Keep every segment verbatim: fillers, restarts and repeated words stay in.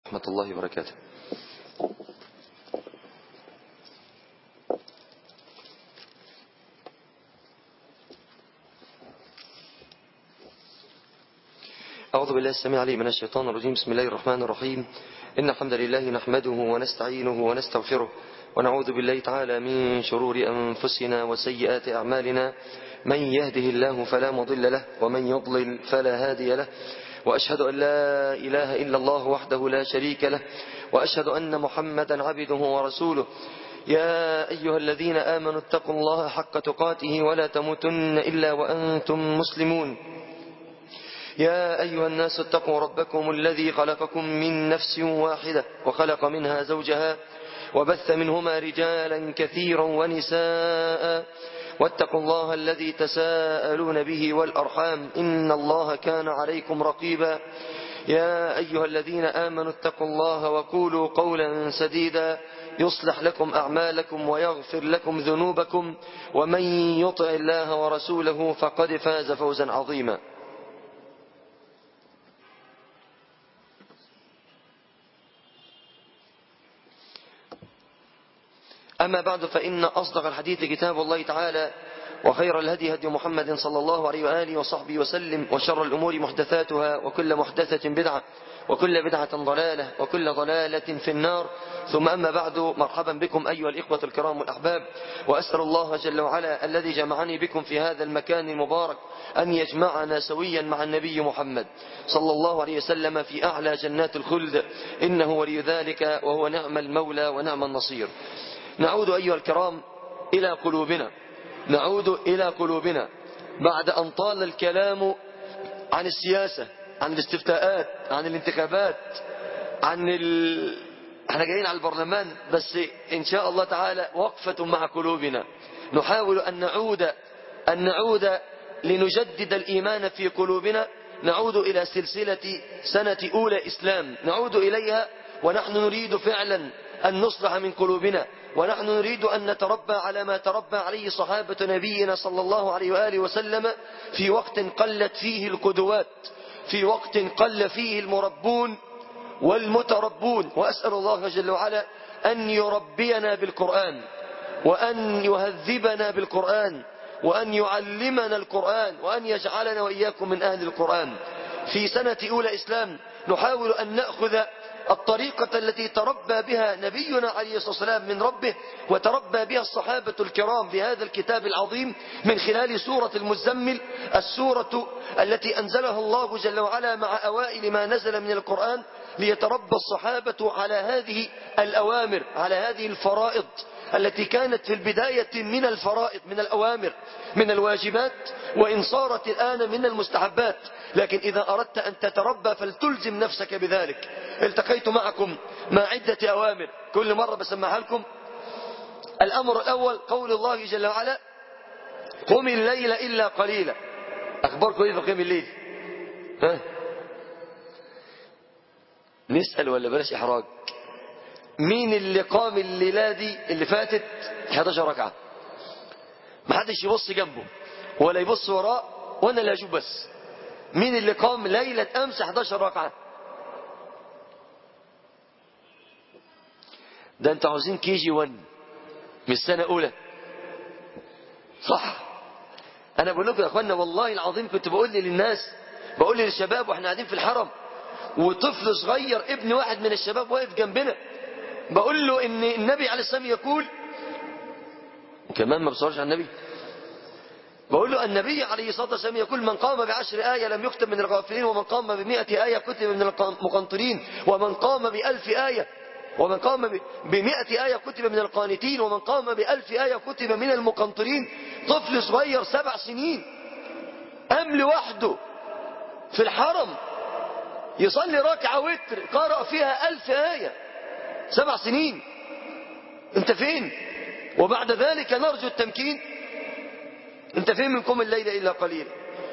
ورحمة الله وبركاته. أعوذ بالله السميع العليم من الشيطان الرجيم. بسم الله الرحمن الرحيم. إن الحمد لله نحمده ونستعينه ونستغفره ونعوذ بالله تعالى من شرور أنفسنا وسيئات أعمالنا. من يهده الله فلا مضل له ومن يضلل فلا هادي له، وأشهد أن لا إله إلا الله وحده لا شريك له، وأشهد أن محمدا عبده ورسوله. يا أيها الذين آمنوا اتقوا الله حق تقاته ولا تموتن إلا وأنتم مسلمون. يا أيها الناس اتقوا ربكم الذي خلقكم من نفس واحدة وخلق منها زوجها وبث منهما رجالا كثيرا ونساء، واتقوا الله الذي تساءلون به والأرحام إن الله كان عليكم رقيبا. يا أيها الذين آمنوا اتقوا الله وقولوا قولا سديدا يصلح لكم أعمالكم ويغفر لكم ذنوبكم، ومن يطع الله ورسوله فقد فاز فوزا عظيما. أما بعد، فإن أصدق الحديث كتاب الله تعالى، وخير الهدي هدي محمد صلى الله عليه وآله وصحبه وسلم، وشر الأمور محدثاتها، وكل محدثة بدعة، وكل بدعة ضلالة، وكل ضلالة في النار. ثم أما بعد، مرحبا بكم أيها الإخوة الكرام والأحباب، وأسأل الله جل وعلا الذي جمعني بكم في هذا المكان المبارك أن يجمعنا سويا مع النبي محمد صلى الله عليه وسلم في أعلى جنات الخلد، إنه ولي ذلك وهو نعم المولى ونعم النصير. نعود أيها الكرام إلى قلوبنا، نعود إلى قلوبنا بعد أن طال الكلام عن السياسة، عن الاستفتاءات، عن الانتخابات، عن ال... احنا جايين على البرلمان، بس إن شاء الله تعالى وقفة مع قلوبنا. نحاول أن نعود أن نعود لنجدد الإيمان في قلوبنا. نعود إلى سلسلة سنة أولى إسلام، نعود إليها ونحن نريد فعلا أن نصلح من قلوبنا، ونحن نريد أن نتربى على ما تربى عليه صحابة نبينا صلى الله عليه وآله وسلم في وقت قلت فيه القدوات، في وقت قل فيه المربون والمتربون. وأسأل الله جل وعلا أن يربينا بالقرآن، وأن يهذبنا بالقرآن، وأن يعلمنا القرآن، وأن يجعلنا وإياكم من أهل القرآن. في سنة أولى إسلام نحاول أن نأخذ الطريقة التي تربى بها نبينا عليه الصلاة والسلام من ربه، وتربى بها الصحابة الكرام بهذا الكتاب العظيم، من خلال سورة المزمل، السورة التي أنزلها الله جل وعلا مع أوائل ما نزل من القرآن، ليتربى الصحابة على هذه الأوامر، على هذه الفرائض التي كانت في البداية من الفرائض، من الأوامر، من الواجبات، وإن صارت الآن من المستحبات. لكن إذا أردت أن تتربى فلتلزم نفسك بذلك. التقيت معكم مع عدة أوامر كل مرة بسمعها لكم. الأمر الأول قول الله جل وعلا: قم الليل إلا قليلا. أخباركم إيه في قيام الليل؟ ها؟ نسأل ولا بلاش إحراج؟ مين اللي قام الليلة دي اللي فاتت إحدى عشرة ركعة؟ ما حدش يبص جنبه ولا يبص وراه، وانا لا اشوف بس. مين اللي قام ليلة امس إحدى عشرة ركعة؟ ده انت عاوزين كي جي واحد مش سنة اولى، صح؟ انا بقول لكم يا اخوانا والله العظيم، كنت بقول لي للناس، بقول لي للشباب واحنا قاعدين في الحرم، وطفل صغير ابن واحد من الشباب واقف جنبنا، بقول له ان النبي عليه السلام يقول، وكمان ما بصورش على النبي، بقول له النبي عليه الصلاة والسلام يقول: من قام بعشر آية لم يكتب من الغافلين، ومن قام بمئة آية كتب من المقنطرين، ومن قام بألف آية ومن قام بمئة آية كتب من القانتين، ومن قام بألف آية كتب من المقنطرين. طفل صغير سبع سنين قام لوحده في الحرم يصلي ركعة وتر قرأ فيها ألف آية، سبع سنين. انت فين؟ وبعد ذلك نرجو التمكين. انت فين من قم الليل إلا قليلا؟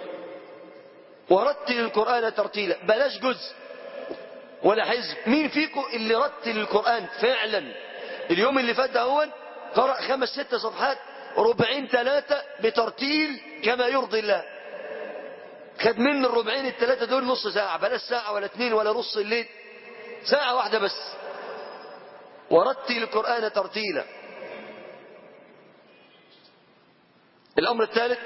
ورتل القرآن ترتيلا. بلاش جزء ولا حزب. مين فيكم اللي رتل القرآن فعلا؟ اليوم اللي فات ده هو قرأ خمس ست صفحات، ربعين ثلاثة بترتيل كما يرضي الله. خد من الربعين الثلاثة دول نص ساعة، بلاش ساعة ولا اتنين ولا نص الليل. ساعة واحدة بس. ورتل القرآن ترتيلا. الأمر الثالث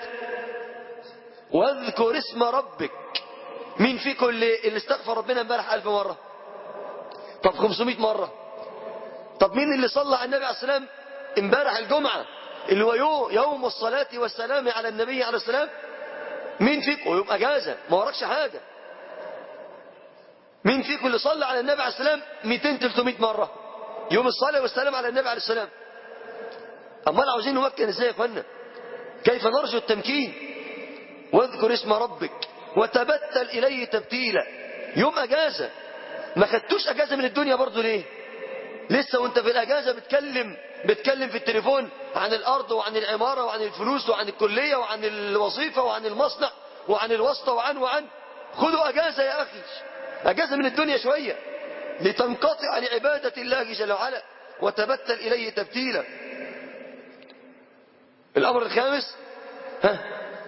واذكر اسم ربك. مين فيكم اللي, اللي استغفر ربنا امبارح ألف مرة؟ طب خمسمائة مرة؟ طب مين اللي صلى على النبي عليه السلام امبارح الجمعة اللي هو يوم الصلاة والسلام على النبي عليه السلام؟ مين فيكم يوم أجازة ما وراكش حاجة؟ مين فيكم اللي صلى على النبي عليه السلام مئتين ثلاثمائة مرة يوم الصلاة والسلام على النبي عليه السلام؟ أمال عاوزين نمكن ازاي يا اخوانا؟ كيف نرجو التمكين؟ واذكر اسم ربك وتبتل إليه تبتيلا. يوم أجازة ما خدتوش أجازة من الدنيا برضو ليه؟ لسه وانت في الأجازة بتكلم بتكلم في التليفون عن الأرض وعن العمارة وعن الفلوس وعن الكلية وعن الوظيفة وعن المصنع وعن الواسطة وعن وعن. خذوا أجازة يا أخي، أجازة من الدنيا شوية لتنقطع لعبادة الله جل وعلا وتبتل إليه تبتيلا. الأمر الخامس ها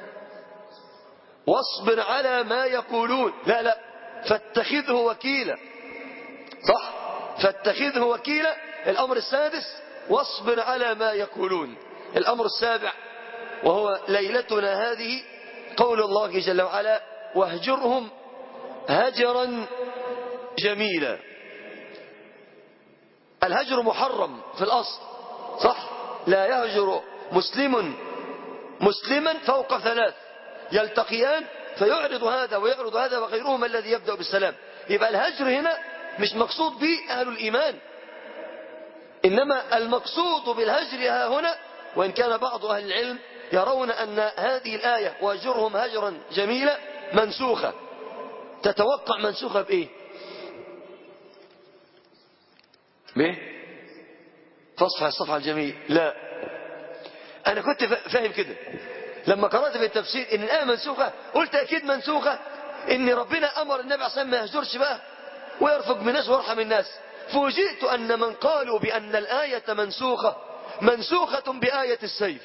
واصبر على ما يقولون. لا لا فاتخذه وكيلا. صح، فاتخذه وكيلا. الأمر السادس واصبر على ما يقولون. الأمر السابع وهو ليلتنا هذه قول الله جل وعلا واهجرهم هجرا جميلا. الهجر محرم في الأصل، صح؟ لا يهجر مسلم مسلما فوق ثلاث يلتقيان فيعرض هذا ويعرض هذا وغيرهما الذي يبدأ بالسلام. يبقى الهجر هنا مش مقصود به أهل الإيمان، إنما المقصود بالهجر ها هنا، وإن كان بعض أهل العلم يرون أن هذه الآية واهجرهم هجرا جميلا منسوخة. تتوقع منسوخة بإيه؟ بإيه؟ فاصفح الصفحة الجميل. لا، أنا كنت فاهم كده لما قرأت في التفسير إن الآية منسوخة، قلت أكيد منسوخة إن ربنا أمر النبي عليه الصلاة والسلام ما يهجرش بقى ويرفق بالناس ويرحم الناس. فوجئت أن من قالوا بأن الآية منسوخة منسوخة بآية السيف.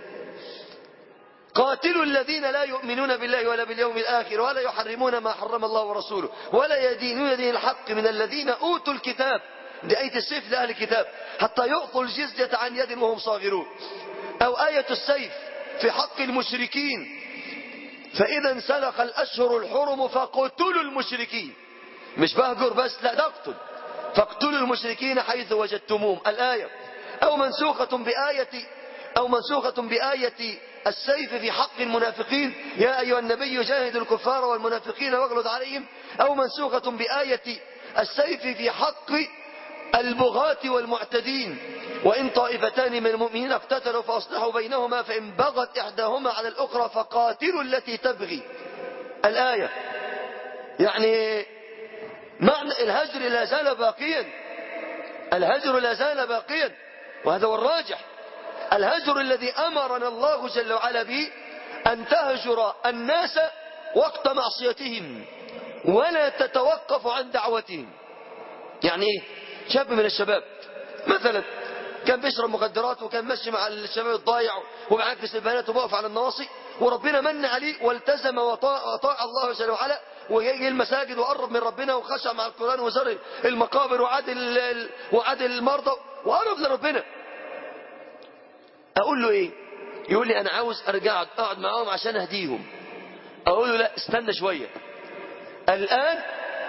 قاتلوا الذين لا يؤمنون بالله ولا باليوم الآخر ولا يحرمون ما حرم الله ورسوله ولا يدينون دين الحق من الذين أوتوا الكتاب. دي آية السيف لأهل الكتاب حتى يعطوا الجزية عن يد وهم صاغرون. أو آية السيف في حق المشركين فإذا انسلخ الأشهر الحرم فاقتلوا المشركين. مش بهجر بس، لا ده اقتل. فاقتلوا المشركين حيث وجدتموهم الآية. أو منسوخة بآية أو منسوخة بآية السيف في حق المنافقين يا أيها النبي جاهد الكفار والمنافقين واغلظ عليهم. أو منسوخة بآية السيف في حق البغاة والمعتدين وإن طائفتان من المؤمنين اقتتلوا فأصلحوا بينهما فإن بغت إحداهما على الأخرى فقاتلوا التي تبغي. الآية يعني معنى الهجر لا زال باقيا، الهجر لا زال باقيا، وهذا هو الراجح. الهجر الذي أمرنا الله جل وعلا به أن تهجر الناس وقت معصيتهم ولا تتوقف عن دعوتهم. يعني ايه؟ شاب من الشباب مثلا كان بيشرب مخدرات وكان ماشي مع الشباب الضايع وبيعكس البنات وبقف على النواصي، وربنا من عليه والتزم وطاع, وطاع الله جل وعلا وجاي المساجد وقرب من ربنا وخشع مع القرآن وزار المقابر وعاد وعاد المرضى وقرب لربنا. اقول له ايه؟ يقول لي انا عاوز ارجع اقعد معاهم عشان اهديهم. اقول له لا استنى شوية، الان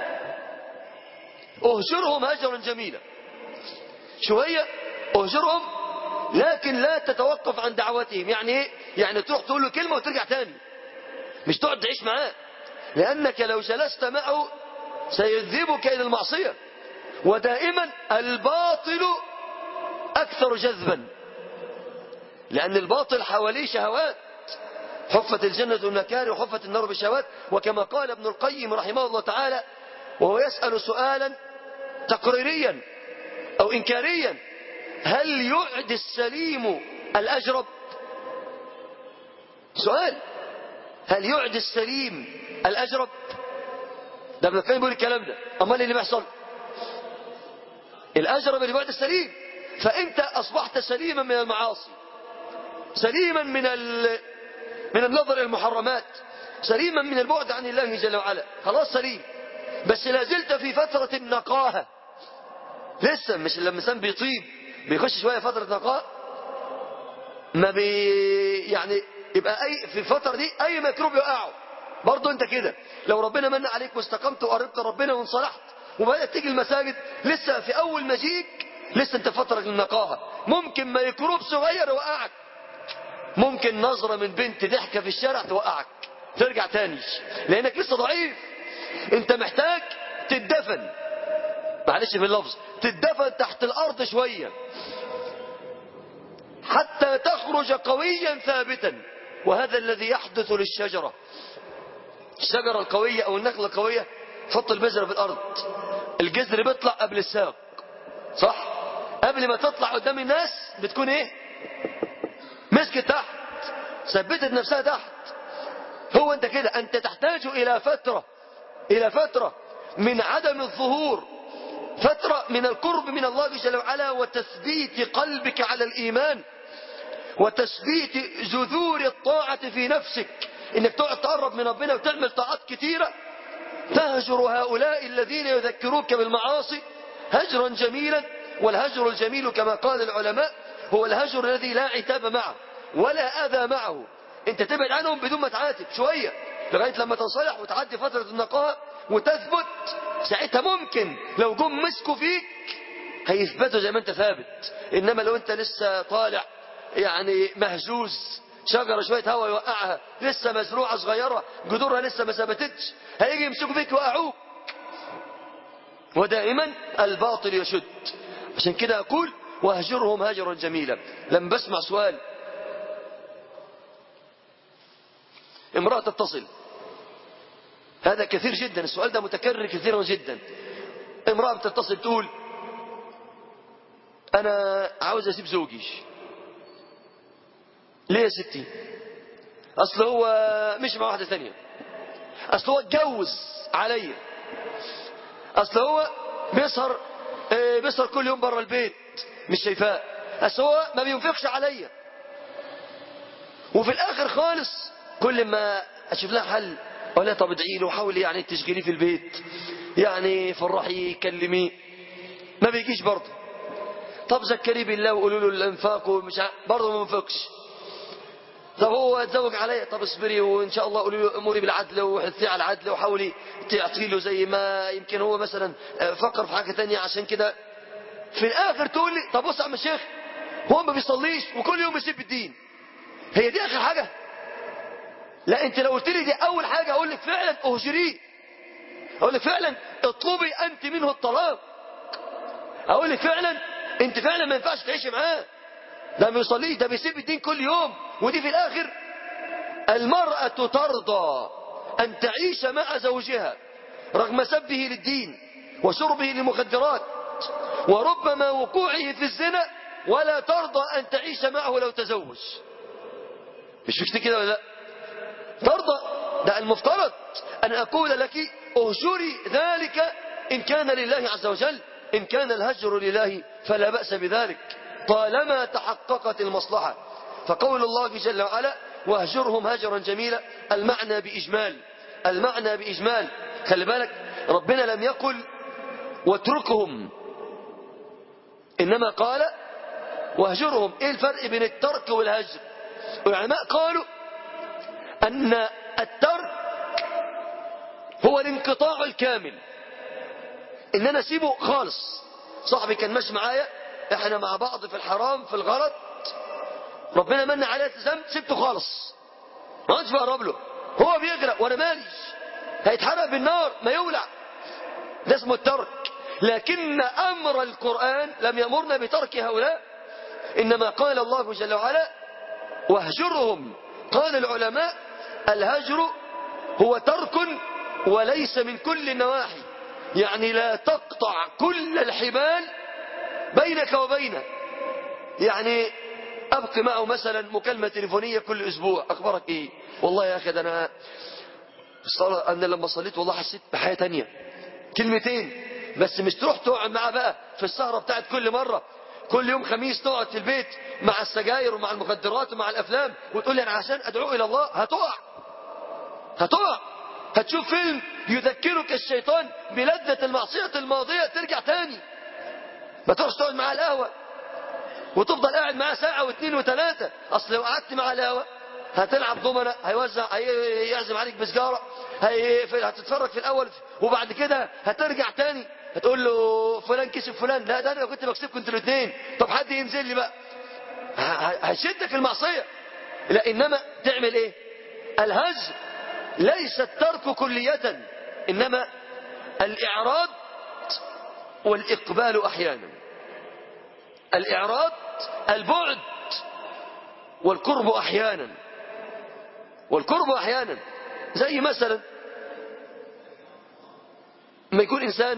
اهجرهم هجرا جميلا. شوية اهجرهم لكن لا تتوقف عن دعوتهم. يعني ايه؟ يعني تروح تقول له كلمة وترجع تاني، مش تقعد تعيش معاه، لانك لو جلست معه سيذهبك الى المعصية. ودائما الباطل اكثر جذبا، لان الباطل حواليه شهوات. حفت الجنة بالمكاره وحفت النار بالشهوات. وكما قال ابن القيم رحمه الله تعالى وهو يسأل سؤالا تقريريا أو إنكاريا: هل يعد السليم الأجرب؟ سؤال: هل يعد السليم الأجرب؟ ده ابن القيم بيقول الكلام ده. أمال اللي بيحصل الأجرب اللي بعد السليم. فأنت أصبحت سليما من المعاصي، سليما من من النظر إلى المحرمات، سليما من البعد عن الله جل وعلا، خلاص سليم. بس لازلت في فترة النقاهة، لسه مش لما الإنسان بيطيب بيخش شوية فترة نقاء، ما بي يعني يبقى أي في الفترة دي أي ميكروب يقعه. برضه أنت كده لو ربنا من عليك واستقمت وقربت ربنا وانصلحت وبدأت تيجي المساجد، لسه في أول مجيك لسه أنت في فترة النقاهة، ممكن ميكروب صغير يوقعك، ممكن نظرة من بنت ضحكة في الشارع توقعك ترجع تاني، لأنك لسه ضعيف. أنت محتاج تدفن، معلش في اللفظ، تدفن تحت الأرض شوية حتى تخرج قويا ثابتا. وهذا الذي يحدث للشجرة. الشجرة القوية أو النخلة القوية تحط البذرة في الأرض، الجذر بيطلع قبل الساق، صح؟ قبل ما تطلع قدام الناس بتكون ايه؟ مسكت تحت، ثبتت نفسها تحت. هو انت كده، انت تحتاج الى فترة الى فترة من عدم الظهور، فترة من القرب من الله جل وعلا وتثبيت قلبك على الإيمان وتثبيت جذور الطاعة في نفسك، انك تقعد تقرب من ربنا وتعمل طاعات كتيرة. تهجر هؤلاء الذين يذكروك بالمعاصي هجرا جميلا. والهجر الجميل كما قال العلماء هو الهجر الذي لا عتاب معه ولا أذى معه. انت تبعد عنهم بدون ما تعاتب شوية لغاية لما تنصلح وتعدي فترة النقاء وتثبت، ساعتها ممكن لو جم مسكوا فيك هيثبتوا زي ما انت ثابت. انما لو انت لسه طالع يعني مهزوز، شجرة شوية هوا يوقعها، لسه مزروعة صغيرة جذورها لسه ما ثبتتش، هيجي يمسكوا فيك ويوقعوك. ودائما الباطل يشد. عشان كده أقول واهجرهم هجرا جميلا. لما بسمع سؤال، امرأة تتصل، هذا كثير جدا، السؤال ده متكرر كثيرا جدا. امرأة بتتصل تقول أنا عاوز أسيب زوجي. ليه يا ستي؟ أصل هو مش مع واحدة ثانية، أصل هو اتجوز عليا، أصل هو بيسهر بيسهر كل يوم بره البيت مش شايفاه، أصل هو ما بينفقش عليا. وفي الآخر خالص كل ما أشوف لها حل أقول لها طب ادعي له وحاولي يعني تشغليه في البيت، يعني فرحيه كلميه، ما بيجيش برضه. طب ذكريه بالله وقولوا له الانفاق ومش برضه ما بينفقش. طب هو اتزوج عليا، طب اصبري وان شاء الله قولي له اموري بالعدل وحثي على العدل وحاولي تعطي له زي ما يمكن هو مثلا فكر في حاجه ثانيه عشان كده. في الاخر تقول لي طب بص يا عم الشيخ هو ما بيصليش وكل يوم يسيب الدين، هي دي اخر حاجه؟ لا، انت لو قلت لي دي اول حاجه اقول لك فعلا اهجريه، اقول لك فعلا اطلبي انت منه الطلاق، اقول لك فعلا انت فعلا ما ينفعش تعيشي معاه، ده ما بيصليش، ده بيسيب الدين كل يوم. ودي في الاخر المرأة ترضى ان تعيش مع زوجها رغم سبه للدين وشربه للمخدرات وربما وقوعه في الزنا، ولا ترضى ان تعيش معه لو تزوج. مش فيك كده ولا لا؟ ترضى. ده المفترض ان اقول لك اهجري ذلك ان كان لله عز وجل، ان كان الهجر لله فلا بأس بذلك طالما تحققت المصلحة. فقول الله جل وعلا واهجرهم هجرا جميلا، المعنى بإجمال، المعنى بإجمال. خلي بالك ربنا لم يقل واتركهم، إنما قال واهجرهم. إيه الفرق بين الترك والهجر؟ العلماء قالوا أن الترك هو الانقطاع الكامل، إن أنا أسيبه خالص. صاحبي كان ماشي معايا، احنا مع بعض في الحرام في الغلط، ربنا من عليه التزمت سبته خالص، ما عادش بقرب له، هو بيغرق وانا ماليش، هيتحرق بالنار ما يولع، ده اسمه الترك. لكن امر القرآن لم يأمرنا بترك هؤلاء، انما قال الله جل وعلا واهجرهم. قال العلماء الهجر هو ترك وليس من كل النواحي، يعني لا تقطع كل الحبال بينك وبينه. يعني أبقي معه مثلا مكالمة تليفونية كل أسبوع، أخبارك إيه؟ والله يا أخي ده أنا الصلاة أنا لما صليت والله حسيت بحياة تانية، كلمتين بس. مش تروح تقعد معاه بقى في السهرة بتاعت كل مرة، كل يوم خميس تقعد في البيت مع السجاير ومع المخدرات ومع الأفلام وتقول لي أنا عشان أدعو إلى الله. هتقع هتقع هتشوف فيلم يذكرك الشيطان بلذة المعصية الماضية ترجع تاني. ما تروحش تقعد معاه القهوة وتفضل قاعد معاه ساعة واثنين وثلاثة. أصل لو قعدت معاه القهوة هتلعب ضمنة، هيوزع، هيعزم عليك بسجارة، هي... هتتفرج في الأول وبعد كده هترجع تاني هتقول له فلان كسب فلان، لا ده أنا كنت بكسبكم انتوا الاثنين، طب حد ينزل لي بقى. هشدك المعصية. لا، إنما تعمل إيه؟ الهجر ليس الترك كلية، إنما الإعراض والإقبال أحيانا. الإعراض البعد، والقرب أحيانا. والقرب أحيانا زي مثلا لما يكون إنسان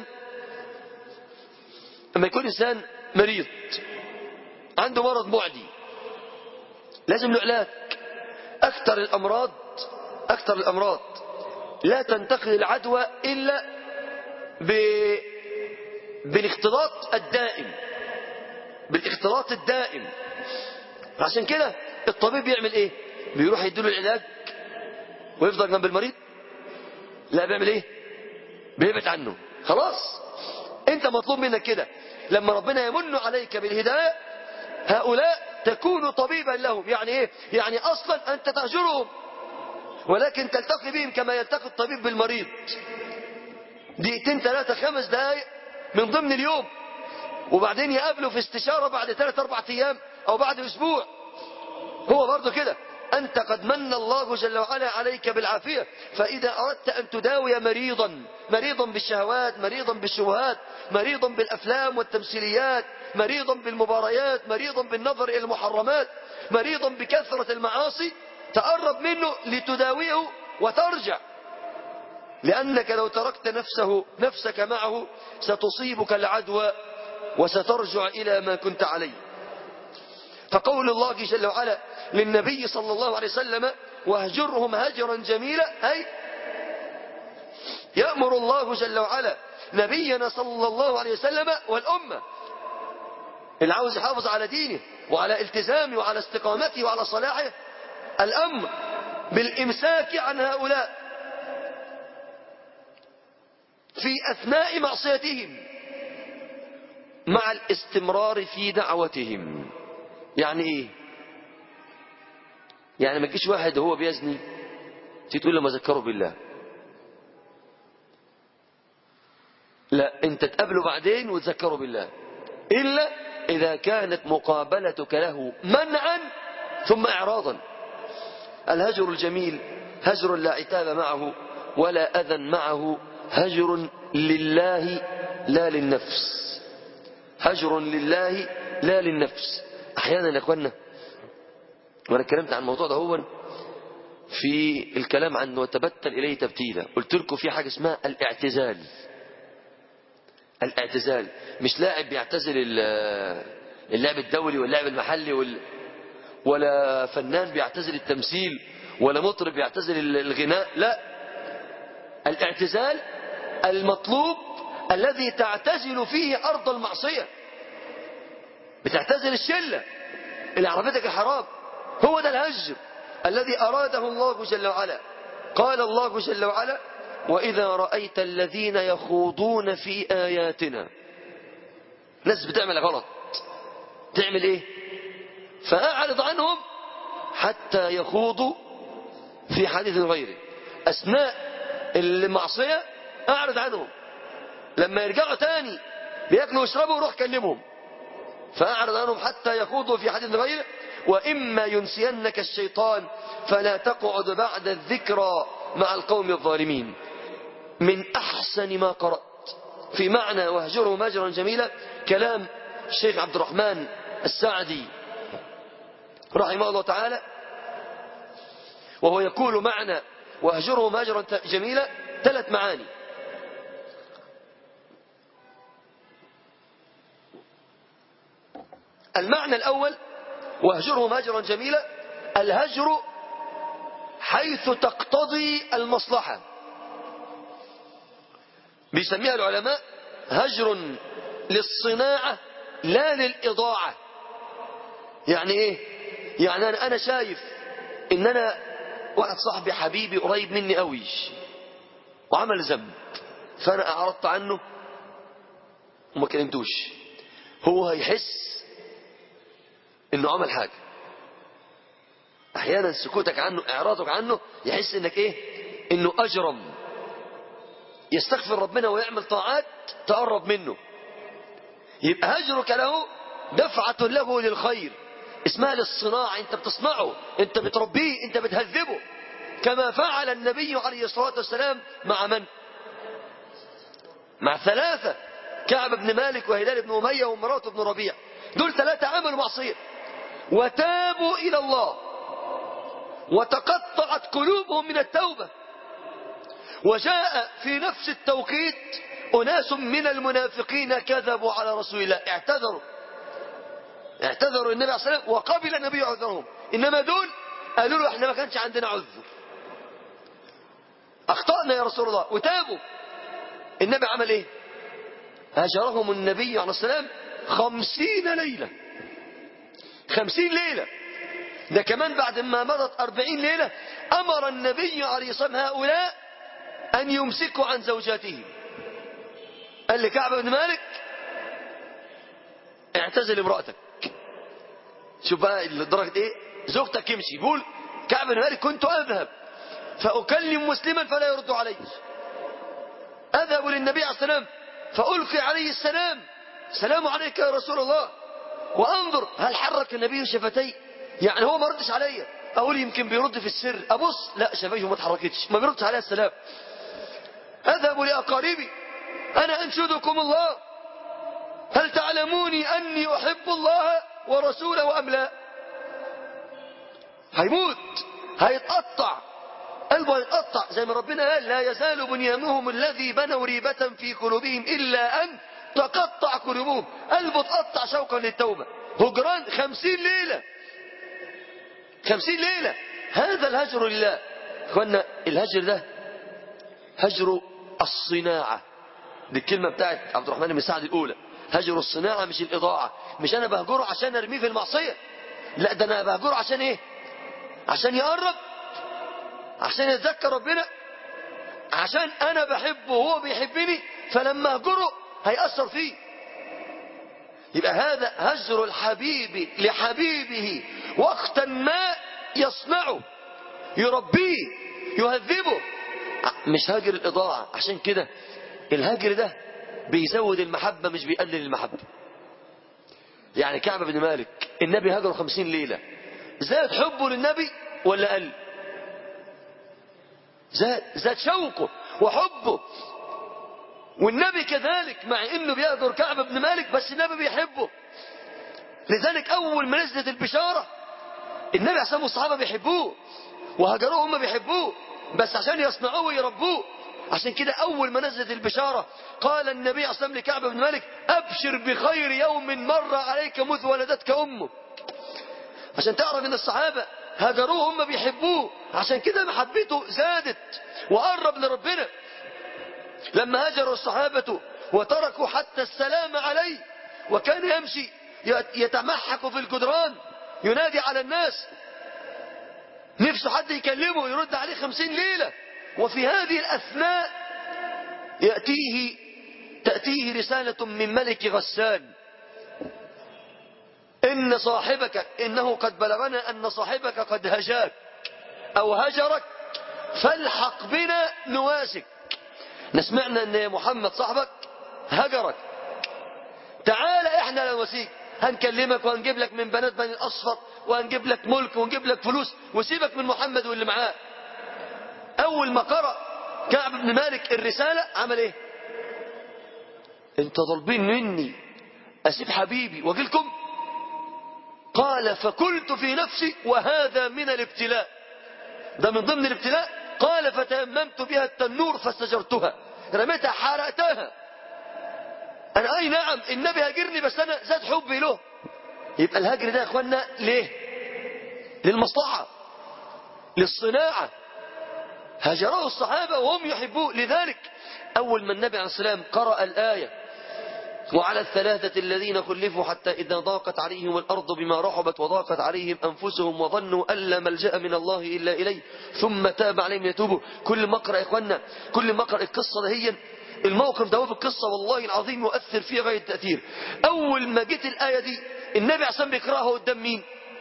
لما يكون إنسان مريض عنده مرض معدي لازم له علاج. أكثر الأمراض أكثر الأمراض لا تنتقل العدوى إلا ب... بالاختلاط الدائم بالاختلاط الدائم. عشان كده الطبيب يعمل ايه؟ بيروح يديله العلاج ويفضل جنب المريض؟ لا، بيعمل ايه؟ بيبعد عنه. خلاص، انت مطلوب منك كده. لما ربنا يمن عليك بالهداية هؤلاء تكون طبيبا لهم. يعني ايه؟ يعني اصلا انت تهجرهم ولكن تلتقي بهم كما يلتقي الطبيب بالمريض. دقيقتين ثلاثة خمس دقائق من ضمن اليوم، وبعدين يقابله في استشارة بعد ثلاث أربع أيام أو بعد أسبوع. هو برضه كده، أنت قد من الله جل وعلا عليك بالعافية. فإذا أردت أن تداوي مريضا مريضا بالشهوات، مريضا بالشبهات، مريضا بالأفلام والتمثيليات، مريضا بالمباريات، مريضا بالنظر إلى المحرمات، مريضا بكثرة المعاصي، تقرب منه لتداويه وترجع. لأنك لو تركت نفسه نفسك معه ستصيبك العدوى وسترجع إلى ما كنت عليه. فقول الله جل وعلا للنبي صلى الله عليه وسلم واهجرهم هجرا جميلا، أي يأمر الله جل وعلا نبينا صلى الله عليه وسلم والأمة اللي عاوز يحافظ على دينه وعلى التزامه وعلى استقامته وعلى صلاحه الأمر بالإمساك عن هؤلاء في أثناء معصيتهم مع الاستمرار في دعوتهم. يعني ايه؟ يعني ما تجيش واحد وهو بيزني تقول له ما ذكره بالله، لا، انت تقابله بعدين وتذكره بالله، إلا إذا كانت مقابلتك له منعا ثم إعراضا. الهجر الجميل هجر لا عتاب معه ولا أذى معه، هجر لله لا للنفس. هجر لله لا للنفس. أحيانا يا أخوانا، وأنا اتكلمت عن الموضوع ده هو في الكلام عن وتبتل إليه تبتيلا، قلت لكم في حاجة اسمها الاعتزال. الاعتزال مش لاعب بيعتزل اللعب الدولي واللعب المحلي وال... ولا فنان بيعتزل التمثيل ولا مطرب بيعتزل الغناء، لا. الاعتزال المطلوب الذي تعتزل فيه أرض المعصية، بتعتزل الشلة اللي عرفتك الحرام. هو ده الهجر الذي أراده الله جل وعلا. قال الله جل وعلا وإذا رأيت الذين يخوضون في آياتنا، ناس بتعمل غلط، تعمل ايه؟ فأعرض عنهم حتى يخوضوا في حديث غيره. أثناء المعصية أعرض عنهم، لما يرجعوا تاني بيأكلوا ويشربوا روح كلمهم. فأعرض عنهم حتى يخوضوا في حديث غيره. وإما ينسينك الشيطان فلا تقعد بعد الذكرى مع القوم الظالمين. من أحسن ما قرأت في معنى واهجرهم هجرا جميلا كلام الشيخ عبد الرحمن السعدي رحمه الله تعالى، وهو يقول معنى واهجرهم هجرا جميلا ثلاث معاني. المعنى الأول واهجرهم هجرا جميلا، الهجر حيث تقتضي المصلحة، بيسميها العلماء هجر للصناعة لا للإضاعة. يعني ايه؟ يعني انا انا شايف ان انا واحد صاحبي حبيبي قريب مني قوي وعمل ذنب، فأنا أعرضت عنه وما كلمتوش، هو هيحس إنه عمل حاجة. أحيانا سكوتك عنه، إعراضك عنه، يحس إنك إيه؟ إنه أجرم، يستغفر ربنا ويعمل طاعات تقرب منه. يبقى هجرك له دفعة له للخير، اسمها للصناعة، انت بتصنعه، انت بتربيه، انت بتهذبه، كما فعل النبي عليه الصلاة والسلام مع من؟ مع ثلاثة، كعب بن مالك وهلال بن أمية ومراته بن ربيع. دول ثلاثة عملوا معصية وتابوا إلى الله وتقطعت قلوبهم من التوبة. وجاء في نفس التوقيت أناس من المنافقين كذبوا على رسول الله، اعتذروا اعتذروا النبي عليه الصلاة والسلام وقبل النبي عذرهم. إنما دول قالوا له احنا ما كانش عندنا عذر، أخطأنا يا رسول الله، وتابوا. النبي عمل ايه؟ هجرهم النبي عليه الصلاة والسلام خمسين ليلة، خمسين ليلة. ده كمان بعد ما مضت أربعين ليلة أمر النبي عليه الصلاة والسلام هؤلاء أن يمسكوا عن زوجاتهم. قال لكعب بن مالك اعتزل امرأتك. شوف بقى لدرجة ايه زوجتك يمشي. يقول كعب بن مالك كنت أذهب فأكلم مسلما فلا يرد علي، أذهب للنبي عليه السلام فألقي عليه السلام، سلام عليك يا رسول الله، وأنظر هل حرك النبي شفتي، يعني هو ما ردش عليا، أقول يمكن بيرد في السر، أبص لا شفايفه ما اتحركتش، ما بيردش عليها السلام. أذهب لأقاربي أنا أنشدكم الله هل تعلموني أني أحب الله ورسوله أم لا؟ هيموت، هيتقطع، قلبه هيتقطع، زي ما ربنا قال لا يزال بنيانهم الذي بنوا ريبة في قلوبهم إلا أن تقطع قلوبهم. قلبه اتقطع شوقا للتوبة. هجران خمسين ليلة، خمسين ليلة. هذا الهجر لله. اخوانا الهجر ده هجر الصناعة، دي الكلمة بتاعت عبد الرحمن بن سعد الأولى، هجر الصناعة مش الإضاعة. مش أنا بهجره عشان أرميه في المعصية، لا ده أنا بهجره عشان إيه؟ عشان يقرب، عشان يتذكر ربنا، عشان أنا بحبه وهو بيحبني، فلما هجره هيأثر فيه. يبقى هذا هجر الحبيب لحبيبه وقتا ما يصنعه، يربيه، يهذبه، مش هاجر الإضاعة. عشان كده الهجر ده بيزود المحبة مش بيقلل المحبة. يعني كعب بن مالك النبي هجره خمسين ليلة، زاد حبه للنبي ولا قل؟ زاد زاد شوقه وحبه. والنبي كذلك، مع انه بيهجر كعب بن مالك بس النبي بيحبه. لذلك اول ما نزلت البشارة النبي عشان الصحابة بيحبوه وهجروه هم بيحبوه، بس عشان يصنعوه ويربوه. عشان كده اول ما نزلت البشارة قال النبي عليه الصلاة والسلام لكعب بن مالك ابشر بخير يوم مر عليك مذ ولدتك امك. عشان تعرف ان الصحابة هجروه هم بيحبوه، عشان كده محبته زادت وقرب لربنا. لما هاجروا الصحابة وتركوا حتى السلام عليه، وكان يمشي يتمحك في الجدران ينادي على الناس، نفسه حد يكلمه يرد عليه خمسين ليلة. وفي هذه الأثناء يأتيه تأتيه رسالة من ملك غسان إن صاحبك إنه قد بلغنا أن صاحبك قد هجاك أو هجرك فالحق بنا نواسك. نسمعنا أن محمد صاحبك هجرك، تعال إحنا نواسيك، هنكلمك وهنجيب لك من بنات بني الأصفر وهنجيب لك ملك وهنجيب لك فلوس، وسيبك من محمد واللي معاه. أول ما قرأ كعب بن مالك الرسالة عمل إيه؟ أنت طالبين مني أسيب حبيبي واجي لكم؟ قال فقلت في نفسي وهذا من الابتلاء، ده من ضمن الابتلاء. قال فتيممت بها التنور فاستجرتها، رميتها حرقتها. أنا أي نعم النبي هاجرني بس أنا زاد حبي له. يبقى الهجر ده يا أخوانا ليه؟ للمصلحة، للصناعة. هجره الصحابة وهم يحبوه. لذلك أول ما النبي عليه السلام قرأ الآية وعلى الثلاثة الذين خلفوا حتى إذا ضاقت عليهم الأرض بما رحبت وضاقت عليهم أنفسهم وظنوا أن لا ملجأ من الله إلا إليه ثم تاب عليهم يتوبوا. كل ما أقرأ يا إخوانا، كل ما أقرأ القصة ده هي الموقف ده في القصة والله العظيم يؤثر فيه غاية التأثير. أول ما جت الآية دي النبي عشان بيقرأها قدام مين؟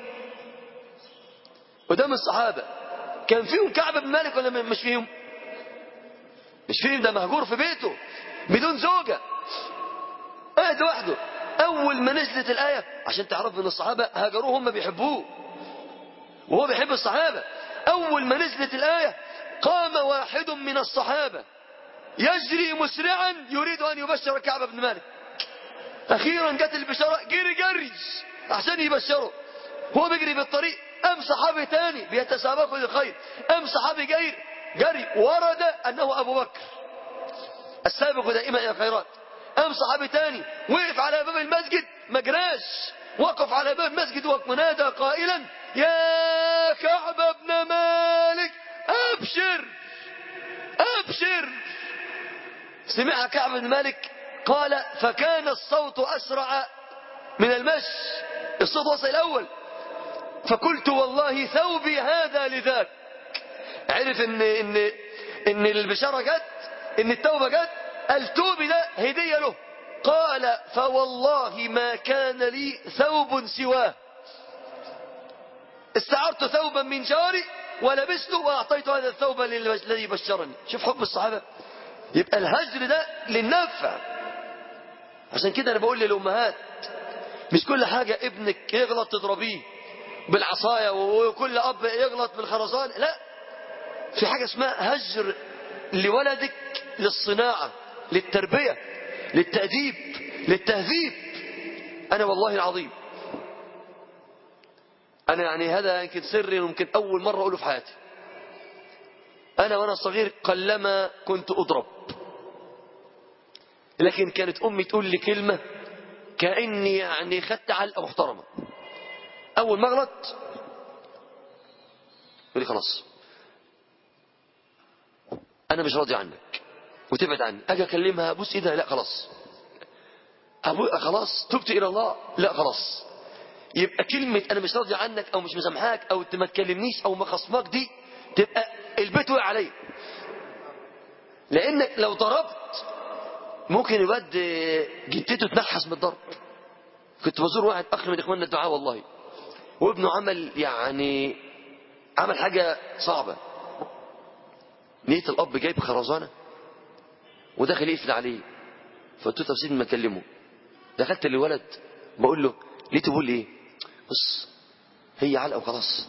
قدام الصحابة. كان فيهم كعب بن مالك ولا مش فيهم؟ مش فيهم، ده مهجور في بيته بدون زوجة قاعد وحده. أول ما نزلت الآية عشان تعرف ان الصحابة هاجروه هم بيحبوه وهو بيحب الصحابة. أول ما نزلت الآية قام واحد من الصحابة يجري مسرعا يريد أن يبشر كعب بن مالك. أخيرا جت البشارة، جري جري عشان يبشره. هو بيجري بالطريق أم صحابي تاني بيتسابقوا للخير، أم صحابي جاي جري ورد أنه أبو بكر السابق دائما إلى الخيرات. أم صحابي تاني وقف على باب المسجد ما جراش، وقف على باب المسجد ونادى قائلا يا كعب بن مالك أبشر أبشر. سمع كعب بن مالك قال فكان الصوت أسرع من المشي، الصوت وصل الأول. فقلت والله ثوبي هذا لذاك. عرف ان ان ان البشارة جت، ان التوبة جت، التوب ده هدية له. قال فوالله ما كان لي ثوب سواه، استعرت ثوبا من جاري ولبسته واعطيت هذا الثوب الذي بشرني. شوف حب الصحابة. يبقى الهجر ده للنفع. عشان كده انا بقول للامهات مش كل حاجة ابنك يغلط تضربيه بالعصاية وكل اب يغلط بالخرزان، لا، في حاجة اسمها هجر لولدك للصناعة للتربية للتأديب للتهذيب. انا والله العظيم انا يعني هذا يمكن سري يمكن اول مرة اقوله في حياتي. انا وانا صغير قلما كنت اضرب، لكن كانت امي تقول لي كلمة كأني يعني خدت علقة محترمة. اول ما اغلط تقول لي خلاص انا مش راضي عنك وتبعد عني. اجي اكلمها ابوس ايدها، لا خلاص ابو خلاص تبت الى الله، لا خلاص. يبقى كلمة انا مش راضي عنك او مش مسامحاك او ما تكلمنيش او ما خصمك دي تبقى البيت وقع عليا. لانك لو ضربت ممكن الواد جدته تنحس من الضرب. كنت بزور واحد اخ من اخواننا الدعاء والله، وابنه عمل يعني عمل حاجة صعبة. نية الاب جايب خرزانة وداخل يقفل عليه، فقلت له طب سيبني ما اكلمه. دخلت للولد بقول له ليه تقول ايه؟ بص هي علقه وخلاص،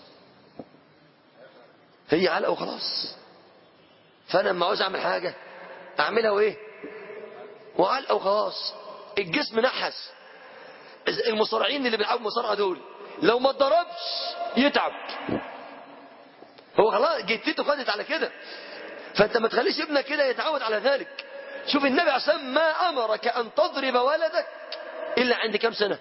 هي علقه وخلاص. فانا لما عاوز اعمل حاجه اعملها وايه؟ وعلقه وخلاص. الجسم نحس. المصارعين اللي بيلعبوا مصارعه دول لو ما اتضربش يتعب. هو خلاص جدته خدت على كده، فانت ما تخليش ابنك كده يتعود على ذلك. شوف النبي عشان ما امرك ان تضرب ولدك الا عند كم سنه؟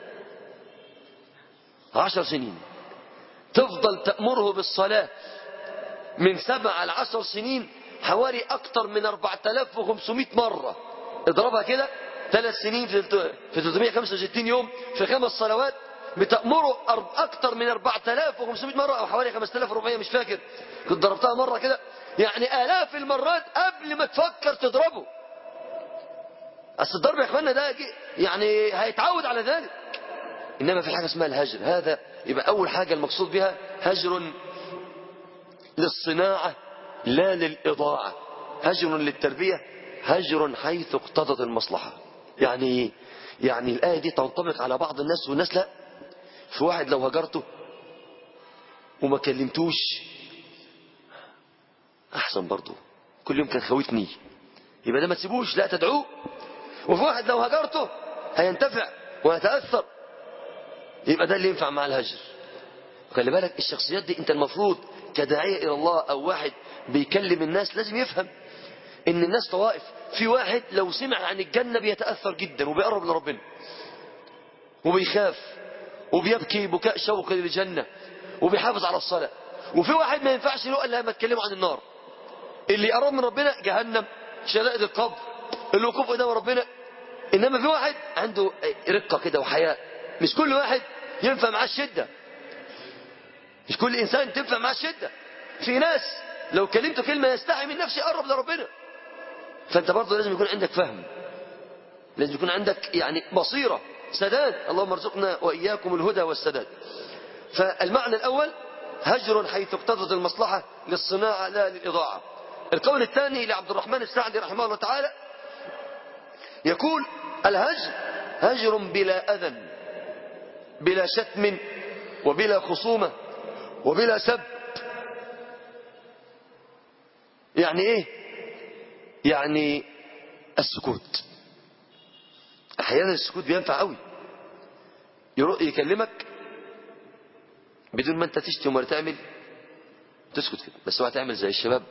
عشر سنين. تفضل تأمره بالصلاة من سبع لعشر سنين حوالي أكتر من أربعة آلاف وخمسمائة مرة. اضربها كده ثلاث سنين في ثلاثمائة وخمسة وستين يوم في خمس صلوات بتأمره أكتر من أربعة آلاف وخمسمائة مرة أو حوالي خمسة آلاف وأربعمائة مش فاكر. كنت ضربتها مرة كده يعني آلاف المرات قبل ما تفكر تضربه. أصل الضرب يا إخواننا ده يعني هيتعود على ذلك. إنما في حاجة اسمها الهجر. هذا يبقى أول حاجة المقصود بها هجر للصناعة لا للإضاعة، هجر للتربية، هجر حيث اقتضت المصلحة. يعني يعني الآية دي تنطبق على بعض الناس والناس لا. في واحد لو هجرته وما كلمتوش أحسن برضه، كل يوم كان خوتني، يبقى ده ما تسيبوش، لا تدعوه. وفي واحد لو هجرته هينتفع وهيتأثر، يبقى ده اللي ينفع مع الهجر. خلي بالك الشخصيات دي انت المفروض كداعية الى الله او واحد بيكلم الناس لازم يفهم ان الناس طوائف. في واحد لو سمع عن الجنة بيتأثر جدا وبيقرب لربنا وبيخاف وبيبكي بكاء شوق للجنة وبيحافظ على الصلاة. وفي واحد ما ينفعش له الا لما تكلموا عن النار. اللي يقرب من ربنا جهنم، شدائد القبر، الوقوف قدام ربنا، إنما في واحد عنده رقة كده وحياء. مش كل واحد ينفع معاه الشدة، مش كل إنسان تنفع معاه الشدة. في ناس لو كلمته كلمة يستحي من نفسه يقرب لربنا. فأنت برضه لازم يكون عندك فهم، لازم يكون عندك يعني بصيرة، سداد. اللهم ارزقنا وإياكم الهدى والسداد. فالمعنى الأول هجر حيث اقتضت المصلحة للصناعة لا للإضاعة. القول الثاني لعبد الرحمن السعدي رحمه الله تعالى يقول الهجر هجر بلا أذى، بلا شتم وبلا خصومة وبلا سب. يعني ايه؟ يعني السكوت. احيانا السكوت بينفع قوي. يكلمك بدون ما انت تشتم ولا تعمل، تسكت كده بس. هو هتعمل زي الشباب،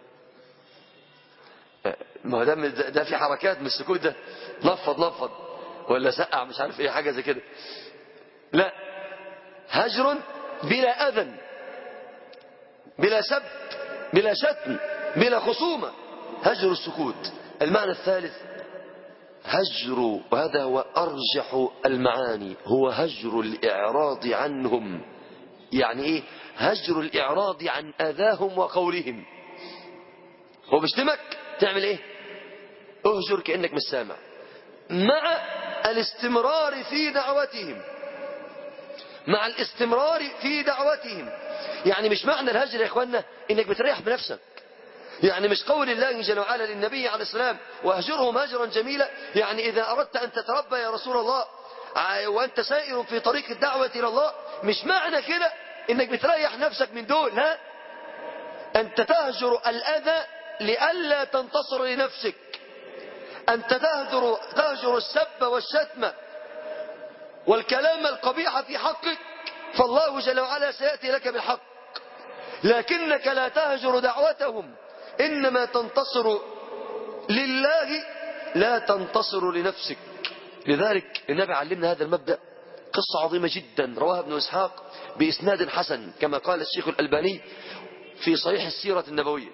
ما هو ده ده في حركات من السكوت ده، نفض نفض ولا سقع مش عارف ايه حاجه زي كده. لا، هجر بلا اذى، بلا سب، بلا شتم، بلا خصومه. هجر السكوت. المعنى الثالث هجر، وهذا هو ارجح المعاني، هو هجر الاعراض عنهم. يعني ايه هجر الاعراض عن اذاهم وقولهم؟ هو بيشتمك تعمل ايه؟ اهجر كأنك مش سامع، مع الاستمرار في دعوتهم، مع الاستمرار في دعوتهم. يعني مش معنى الهجر يا اخوانا انك بتريح بنفسك. يعني مش قول الله جل وعلا للنبي عليه السلام واهجرهم هجرا جميلا، يعني اذا اردت ان تتربى يا رسول الله وانت سائر في طريق الدعوة الى الله، مش معنى كده انك بتريح نفسك من دول. لا، انت تهجر الاذى لئلا تنتصر لنفسك. أنت تهجر, تهجر السب والشتم والكلام القبيح في حقك، فالله جل وعلا سيأتي لك بالحق. لكنك لا تهجر دعوتهم، إنما تنتصر لله لا تنتصر لنفسك. لذلك النبي علمنا هذا المبدأ. قصة عظيمة جدا رواها ابن إسحاق بإسناد حسن كما قال الشيخ الألباني في صحيح السيرة النبوية.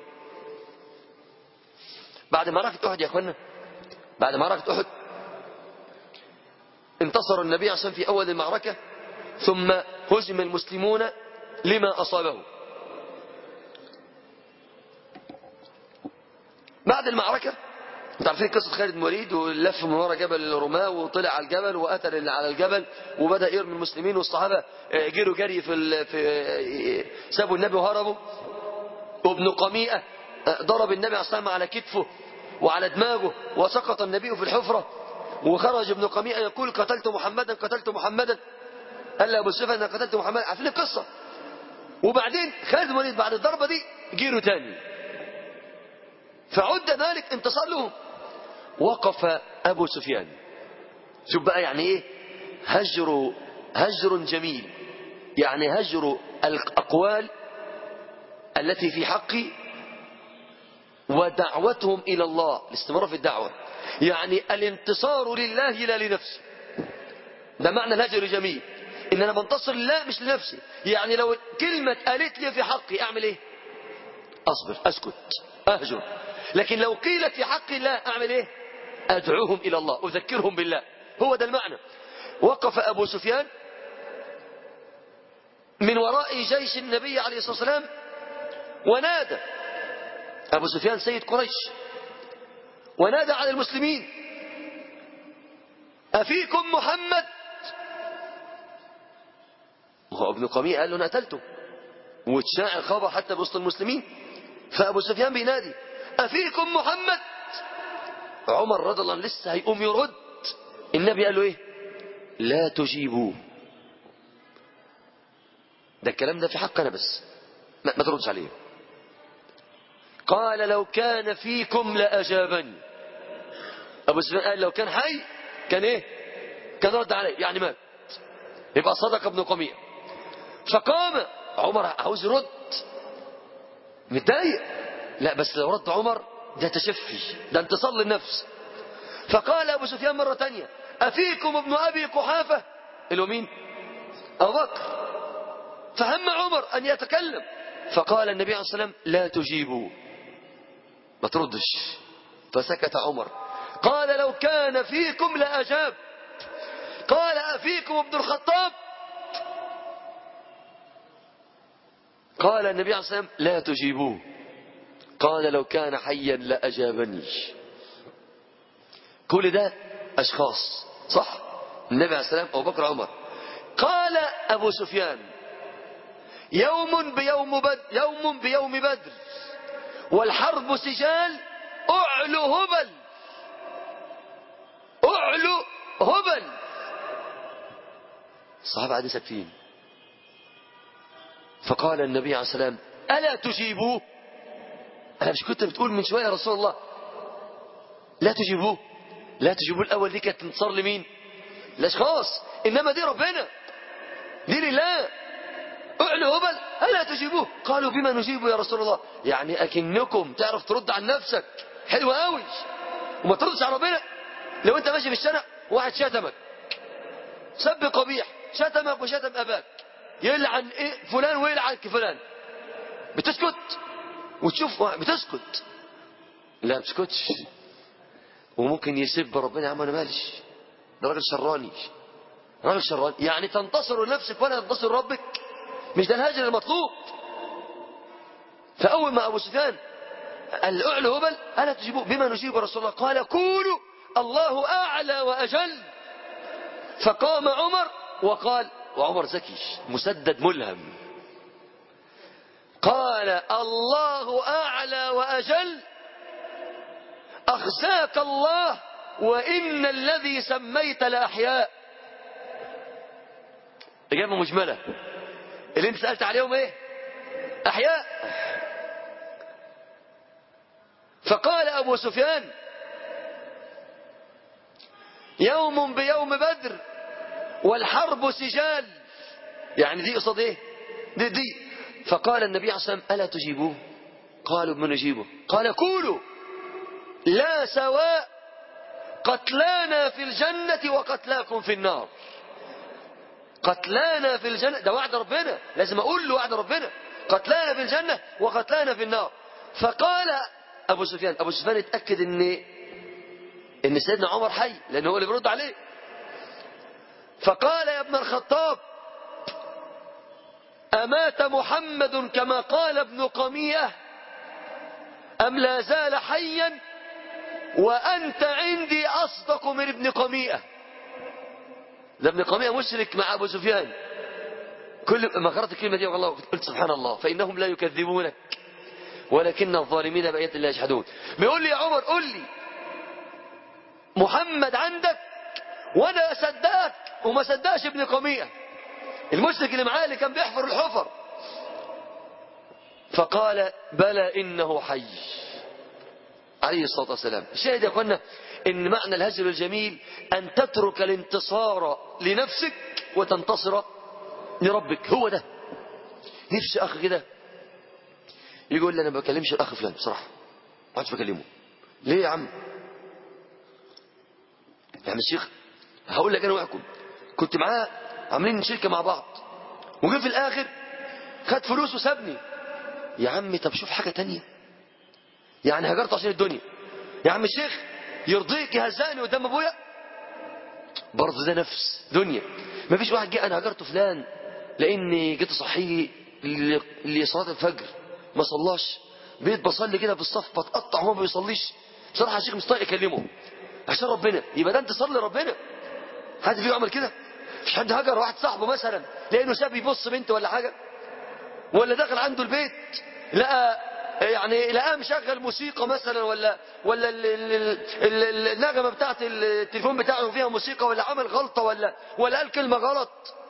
بعد معركة أحد يا أخوانا، بعد معركة أحد انتصر النبي عليه الصلاة والسلام في أول المعركة، ثم هزم المسلمون لما أصابه. بعد المعركة انتوا عارفين قصة خالد بن الوليد، ولف من وراء جبل الرماة وطلع على الجبل وقتل اللي على الجبل وبدأ يرمي المسلمين، والصحابة جروا جري في, في سابوا النبي وهربوا. وابن قميئة ضرب النبي عليه الصلاة والسلام على كتفه وعلى دماغه وسقط النبي في الحفرة. وخرج ابن قميئة يقول قتلت محمدا قتلت محمدا. قال له أبو سفيان أنا قتلت محمدا. عارفين القصة. وبعدين خالد بن الوليد بعد الضربة دي جيروا تاني، فعد ذلك انتصار لهم. وقف أبو سفيان. شوف بقى يعني ايه هجر، هجر جميل، يعني هجر الأقوال التي في حقي ودعوتهم إلى الله، الاستمرار في الدعوة، يعني الانتصار لله لا لنفسي. ده معنى الهجر جميل، إن أنا بنتصر لله مش لنفسي. يعني لو كلمة قالت لي في حقي أعمل إيه؟ أصبر، أسكت، أهجر. لكن لو قيلت في حق الله أعمل إيه؟ أدعوهم إلى الله، أذكرهم بالله. هو ده المعنى. وقف أبو سفيان من وراء جيش النبي عليه الصلاة والسلام ونادى. أبو سفيان سيد قريش، ونادى على المسلمين أفيكم محمد؟ هو ابن قميئة قال له أنا قتلته، وتشاع الخبر حتى بوسط المسلمين. فأبو سفيان بينادي أفيكم محمد؟ عمر رضي الله عنه لسه هيقوم يرد، النبي قال له إيه؟ لا تجيبوا. ده الكلام ده في حق أنا بس، ما, ما تردش عليه. قال لو كان فيكم لأجابني. أبو سفيان قال لو كان حي كان إيه؟ كان رد عليه، يعني مات، يبقى صدق ابن قميئة. فقام عمر عاوز يرد، متضايق، لا بس لو رد عمر ده تشفي، ده انتصار للنفس. فقال أبو سفيان مرة تانية أفيكم ابن أبي قحافة؟ اللي هو مين؟ أبو بكر. فهم عمر أن يتكلم، فقال النبي عليه الصلاة والسلام لا تجيبوا، ما تردش. فسكت عمر. قال لو كان فيكم لأجاب. قال أفيكم ابن الخطاب؟ قال النبي عليه الصلاة والسلام لا تجيبوه. قال لو كان حيا لأجابني. كل ده أشخاص صح؟ النبي عليه السلام، أبو بكر، عمر. قال أبو سفيان يوم بيوم بدر، يوم بيوم بدر والحرب سجال أعلو هبل، أعلو هبل. الصحابة قاعدين ساكتين. فقال النبي عليه السلام ألا تجيبوه؟ أنا مش كنت بتقول من شوية يا رسول الله لا تجيبوه؟ لا تجيبوه الأول دي كانت تنتصر لمين؟ الأشخاص. إنما دي ربنا، دي لله. أعلو هبل ألا تجيبوه؟ قالوا بما نجيبه يا رسول الله؟ يعني أكنكم تعرف ترد عن نفسك حلوة قوي وما تردش على ربنا. لو أنت ماشي في الشارع واحد شتمك سب قبيح، شتمك وشتم أباك، يلعن إيه فلان ويلعن فلان، بتسكت وتشوف بتسكت؟ لا بتسكتش. وممكن يسب ربنا، يا عم انا مالش، ده راجل شراني، راجل شراني. يعني تنتصر لنفسك ولا تنتصر ربك؟ مش ده الهجر المطلوب. فاول ما ابو سفيان قال اعلى هبل الا تجيبوه؟ بما نجيب رسول الله؟ قال قولوا الله اعلى واجل. فقام عمر وقال، وعمر ذكي مسدد ملهم، قال الله أعلى وأجل أخزاك الله وإن الذي سميت لأحياء. إجابة مجملة. اللي انت سألت عليهم ايه؟ أحياء. فقال أبو سفيان يوم بيوم بدر والحرب سجال. يعني دي قصاد ايه؟ دي دي فقال النبي عليه الصلاة والسلام ألا تجيبوه؟ قالوا بما نجيبه؟ قال قولوا لا سواء قتلانا في الجنة وقتلاكم في النار. قتلانا في الجنة ده وعد ربنا، لازم أقول له وعد ربنا، قتلانا في الجنة وقتلانا في النار. فقال أبو سفيان، أبو سفيان اتأكد إن إن سيدنا عمر حي لأنه هو اللي بيرد عليه. فقال يا ابن الخطاب أمات محمد كما قال ابن قميئة أم لا زال حيا وأنت عندي أصدق من ابن قميئة؟ ده ابن قميئة مشرك مع أبو سفيان. كل ما قرأت الكلمة دي والله قلت سبحان الله، فإنهم لا يكذبونك ولكن الظالمين بآيات الله يجحدون. بيقول لي يا عمر قل لي محمد عندك وأنا أصدقك وما صدقش ابن قميئة المشرك اللي معاه اللي كان بيحفر الحفر. فقال بلى إنه حي عليه الصلاة والسلام. الشاهد يا أخوانا إن معنى الهجر الجميل أن تترك الانتصار لنفسك وتنتصر لربك. هو ده. نفسي أخ كده يقول لي أنا ما بكلمش الأخ فلان بصراحة، ما عادش بكلمه. ليه يا عم؟ يا عم الشيخ هقول لك أنا وياكم كنت معاه عاملين شركة مع بعض وجه في الآخر خد فلوس وسابني. يا عم طب شوف حاجة تانية، يعني هجرته عشان الدنيا. يا عم الشيخ يرضيك يهزقني قدام ابويا؟ برضه ده نفس دنيا. ما فيش واحد جه انا هجرته فلان لاني جيت اصحيه لصلاه الفجر ما صلاش، بقيت بصلي كده في الصف بتقطع وهو ما بيصليش. بصراحه يا شيخ مش طايق اكلمه عشان ربنا. يبقى ده انتصار لربنا. حد فيه يعمل كده؟ مش حد هجر واحد صاحبه مثلا لانه ساب يبص بنت ولا حاجه، ولا دخل عنده البيت لقى يعني لقاه مشغل موسيقى مثلا، ولا ولا ال ال ال النغمه بتاعت التليفون بتاعه فيها موسيقى، ولا عمل غلطه، ولا ولا قال كلمه غلط.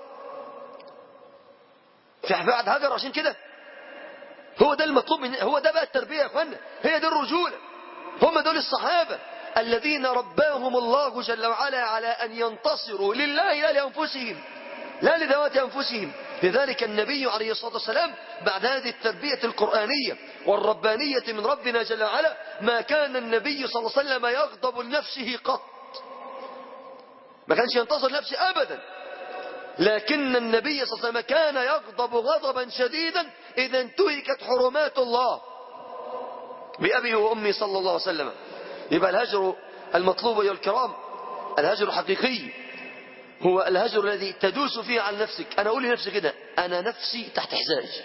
في واحد هجر عشان كده. هو ده المطلوب من، هو ده بقى التربيه يا اخوانا، هي دي الرجوله. هم دول الصحابه الذين رباهم الله جل وعلا على ان ينتصروا لله لا لانفسهم، لا لذوات أنفسهم. لذلك النبي عليه الصلاة والسلام بعد هذه التربية القرآنية والربانية من ربنا جل وعلا ما كان النبي صلى الله عليه وسلم يغضب لنفسه قط، ما كانش ينتصر نفسه أبدا. لكن النبي صلى الله عليه وسلم كان يغضب غضبا شديدا إذا انتهكت حرمات الله بأبي وأمي صلى الله عليه وسلم. يبقى الهجر المطلوب أيها الكرام الهجر الحقيقي هو الهجر الذي تدوس فيه على نفسك. أنا أقول لنفسي كده، أنا نفسي تحت حذائي،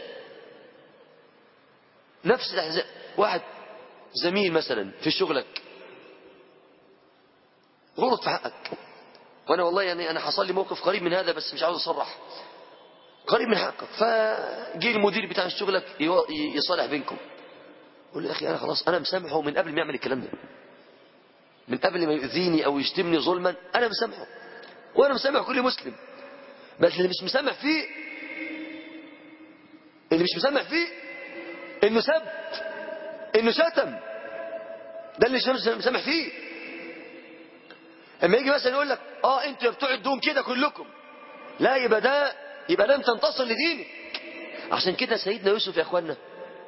نفسي تحت حذائي. واحد زميل مثلا في شغلك غلط في حقك، وأنا والله يعني أنا حصل لي موقف قريب من هذا بس مش عاوز أصرح، قريب من حقك. فجي المدير بتاع شغلك يصالح بينكم، قول له يا أخي أنا خلاص أنا مسامحه من قبل ما يعمل الكلام ده، من قبل ما يؤذيني أو يشتمني ظلما أنا مسامحه، وأنا مسامح كل مسلم. بس اللي مش مسامح فيه اللي مش مسامح فيه إنه سب، إنه شتم، ده اللي مش مسامح فيه. اما يجي مثلا يقول لك اه انتوا بتوع الدون كده كلكم، لا يبقى ده يبقى لم تنتصر لدينك. عشان كده سيدنا يوسف يا اخوانا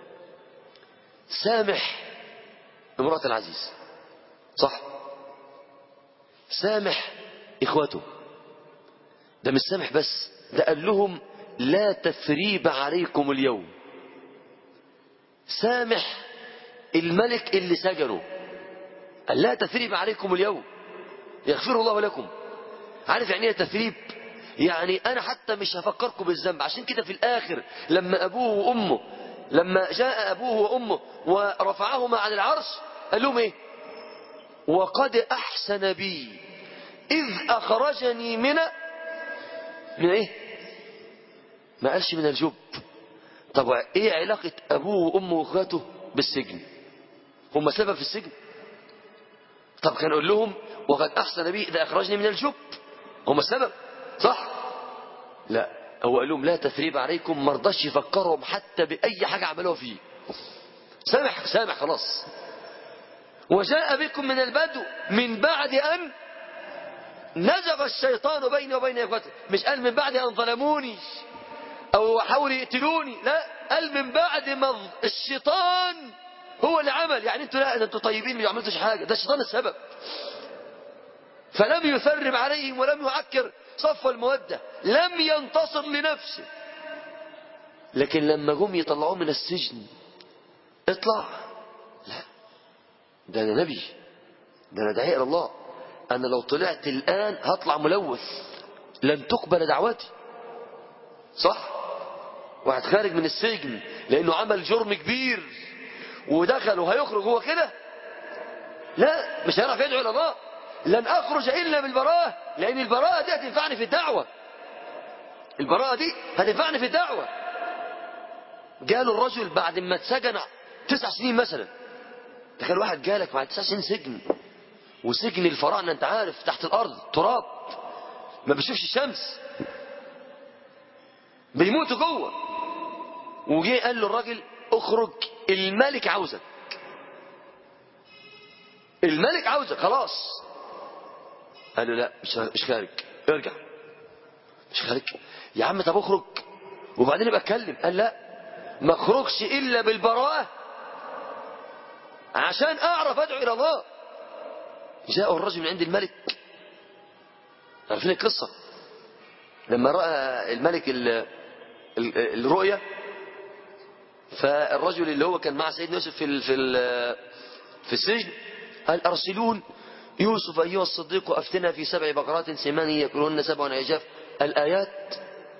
سامح امرأة العزيز، صح، سامح اخواته، ده مش سامح بس، ده قال لهم لا تثريب عليكم اليوم. سامح الملك اللي سجنه، قال لا تثريب عليكم اليوم يغفر الله لكم. عارف يعني ايه تثريب؟ يعني انا حتى مش هفكركم بالذنب. عشان كده في الاخر لما ابوه وامه لما جاء ابوه وامه ورفعهما عن العرش قال لهم ايه؟ وقد احسن بي اذ اخرجني من من ايه؟ ما قالش من الجب. طب ايه علاقة ابوه وامه واخواته بالسجن؟ هم سبب في السجن؟ طب كان يقول لهم وقد احسن بي اذا اخرجني من الجب، هم السبب، صح؟ لا، هو قال لهم لا تثريب عليكم، ما رضاش يفكرهم حتى باي حاجه عملوها فيه. سامح سامح خلاص. وجاء بكم من البدو من بعد ان نزغ الشيطان بيني وبين اخوتي، مش قال من بعد ان ظلموني او حاولوا يقتلوني، لا، قال من بعد ما الشيطان هو اللي عمل. يعني انتوا لا، انتوا طيبين ما عملتوش حاجه، ده الشيطان السبب. فلم يثرب عليهم ولم يعكر صف المودة، لم ينتصر لنفسه. لكن لما جم يطلعوه من السجن اطلع، لا، ده انا نبي، ده انا داعي الى الله، انا لو طلعت الان هطلع ملوث، لن تقبل دعوتي، صح؟ واحد خارج من السجن لانه عمل جرم كبير ودخل وهيخرج هو كده، لا، مش هيعرف يدعو الى الله. لن اخرج الا بالبراءة، لان البراءة دي هتنفعني في الدعوة، البراءة دي هتنفعني في الدعوة. قالوا الرجل بعد ما اتسجن تسع سنين مثلا، تخيل واحد جالك بعد تسع سنين سجن، وسجن الفراعنة انت عارف تحت الارض تراب ما بيشوفش الشمس، بيموتوا جوه، وجي قال له الراجل اخرج الملك عاوزك، الملك عاوزك خلاص. قال له لا، مش مش خارج، ارجع، مش خارج يا عم، طب اخرج وبعدين يبقى اتكلم. قال لا، ما اخرجش الا بالبراءة عشان اعرف ادعو الى الله. جاء الرجل من عند الملك، عارفين القصة لما رأى الملك ال ال الرؤية، فالرجل اللي هو كان مع سيدنا يوسف في ال في ال في السجن قال ارسلون يوسف ايها الصديق افتنا في سبع بقرات سمان ياكلهن سبع عجاف الآيات.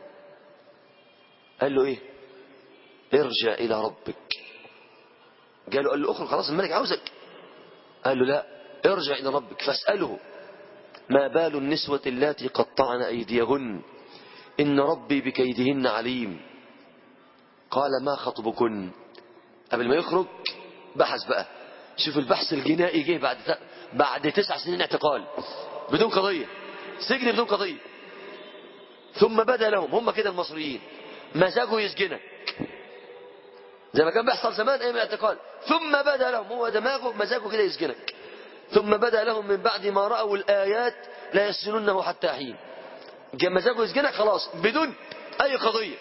قال له ايه؟ ارجع الى ربك. قالوا قال له اخرج خلاص الملك عاوزك. قال له لا، ارجع الى ربك فاسأله ما بال النسوة اللاتي قطعن ايديهن ان ربي بكيدهن عليم. قال ما خطبكن. قبل ما يخرج بحث بقى، شوف البحث الجنائي جه بعد بعد تسع سنين اعتقال بدون قضية، سجن بدون قضية. ثم بدا لهم، هم كده المصريين مزاجه يسجنك زي ما كان بيحصل زمان ايام الاعتقال. ثم بدا لهم، هو دماغه مزاجه كده يسجنك. ثم بدا لهم من بعد ما رأوا الآيات لا يسجنونه حتى حين. جاء مزاجه يسجنك خلاص بدون اي قضية،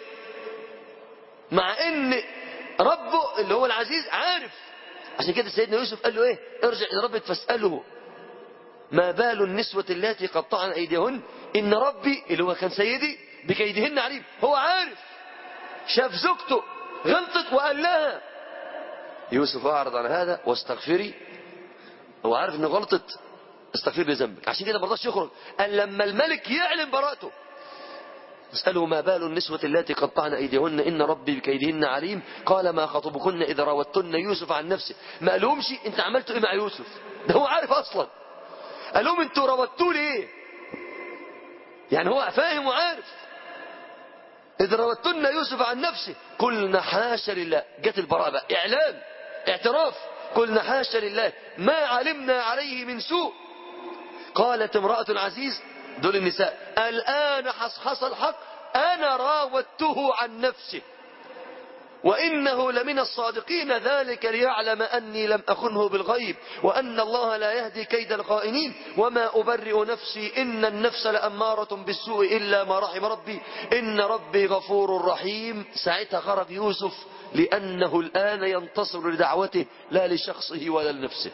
مع ان ربه اللي هو العزيز عارف. عشان كده سيدنا يوسف قال له ايه؟ ارجع الى ربك فاسأله ما بال النسوة اللاتي قطعن ايديهن ان ربي اللي هو كان سيدي بكيدهن عليم. هو عارف، شاف زوجته غلطت وقال لها. يوسف اعرض عن هذا واستغفري، هو عارف انه غلطت استغفر لي ذنبك. عشان كده ما رضاش يخرج، قال لما الملك يعلن براءته اسألوا ما بال النسوة التي قطعن أيديهن إن ربي بكيدهن عليم قال ما خطبكن إذا راوتن يوسف عن نفسه. ما قالهمش أنت عملتوا إيه مع يوسف، ده هو عارف أصلا. قال لهم أنتوا راوتوا لي إيه، يعني هو فاهم وعارف. إذا راوتن يوسف عن نفسه قلنا حاشا لله، جت البراءة بقى، إعلان اعتراف، قلنا حاشا لله ما علمنا عليه من سوء. قالت امرأة العزيز، دول النساء، الآن حصحص الحق أنا راودته عن نفسه وإنه لمن الصادقين ذلك ليعلم أني لم أخنه بالغيب وأن الله لا يهدي كيد الخائنين وما أبرئ نفسي إن النفس لأمارة بالسوء إلا ما رحم ربي إن ربي غفور رحيم. ساعتها خرج يوسف لأنه الآن ينتصر لدعوته لا لشخصه ولا لنفسه.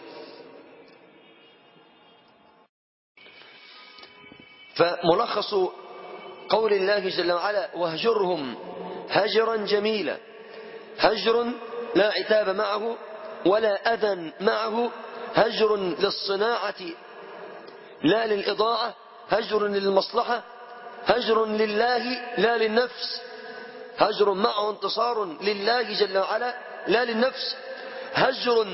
فملخص قول الله جل وعلا واهجرهم هجرا جميلا، هجر لا عتاب معه ولا أذى معه، هجر للصناعة لا للإضاعة، هجر للمصلحة، هجر لله لا للنفس، هجر معه انتصار لله جل وعلا لا للنفس، هجر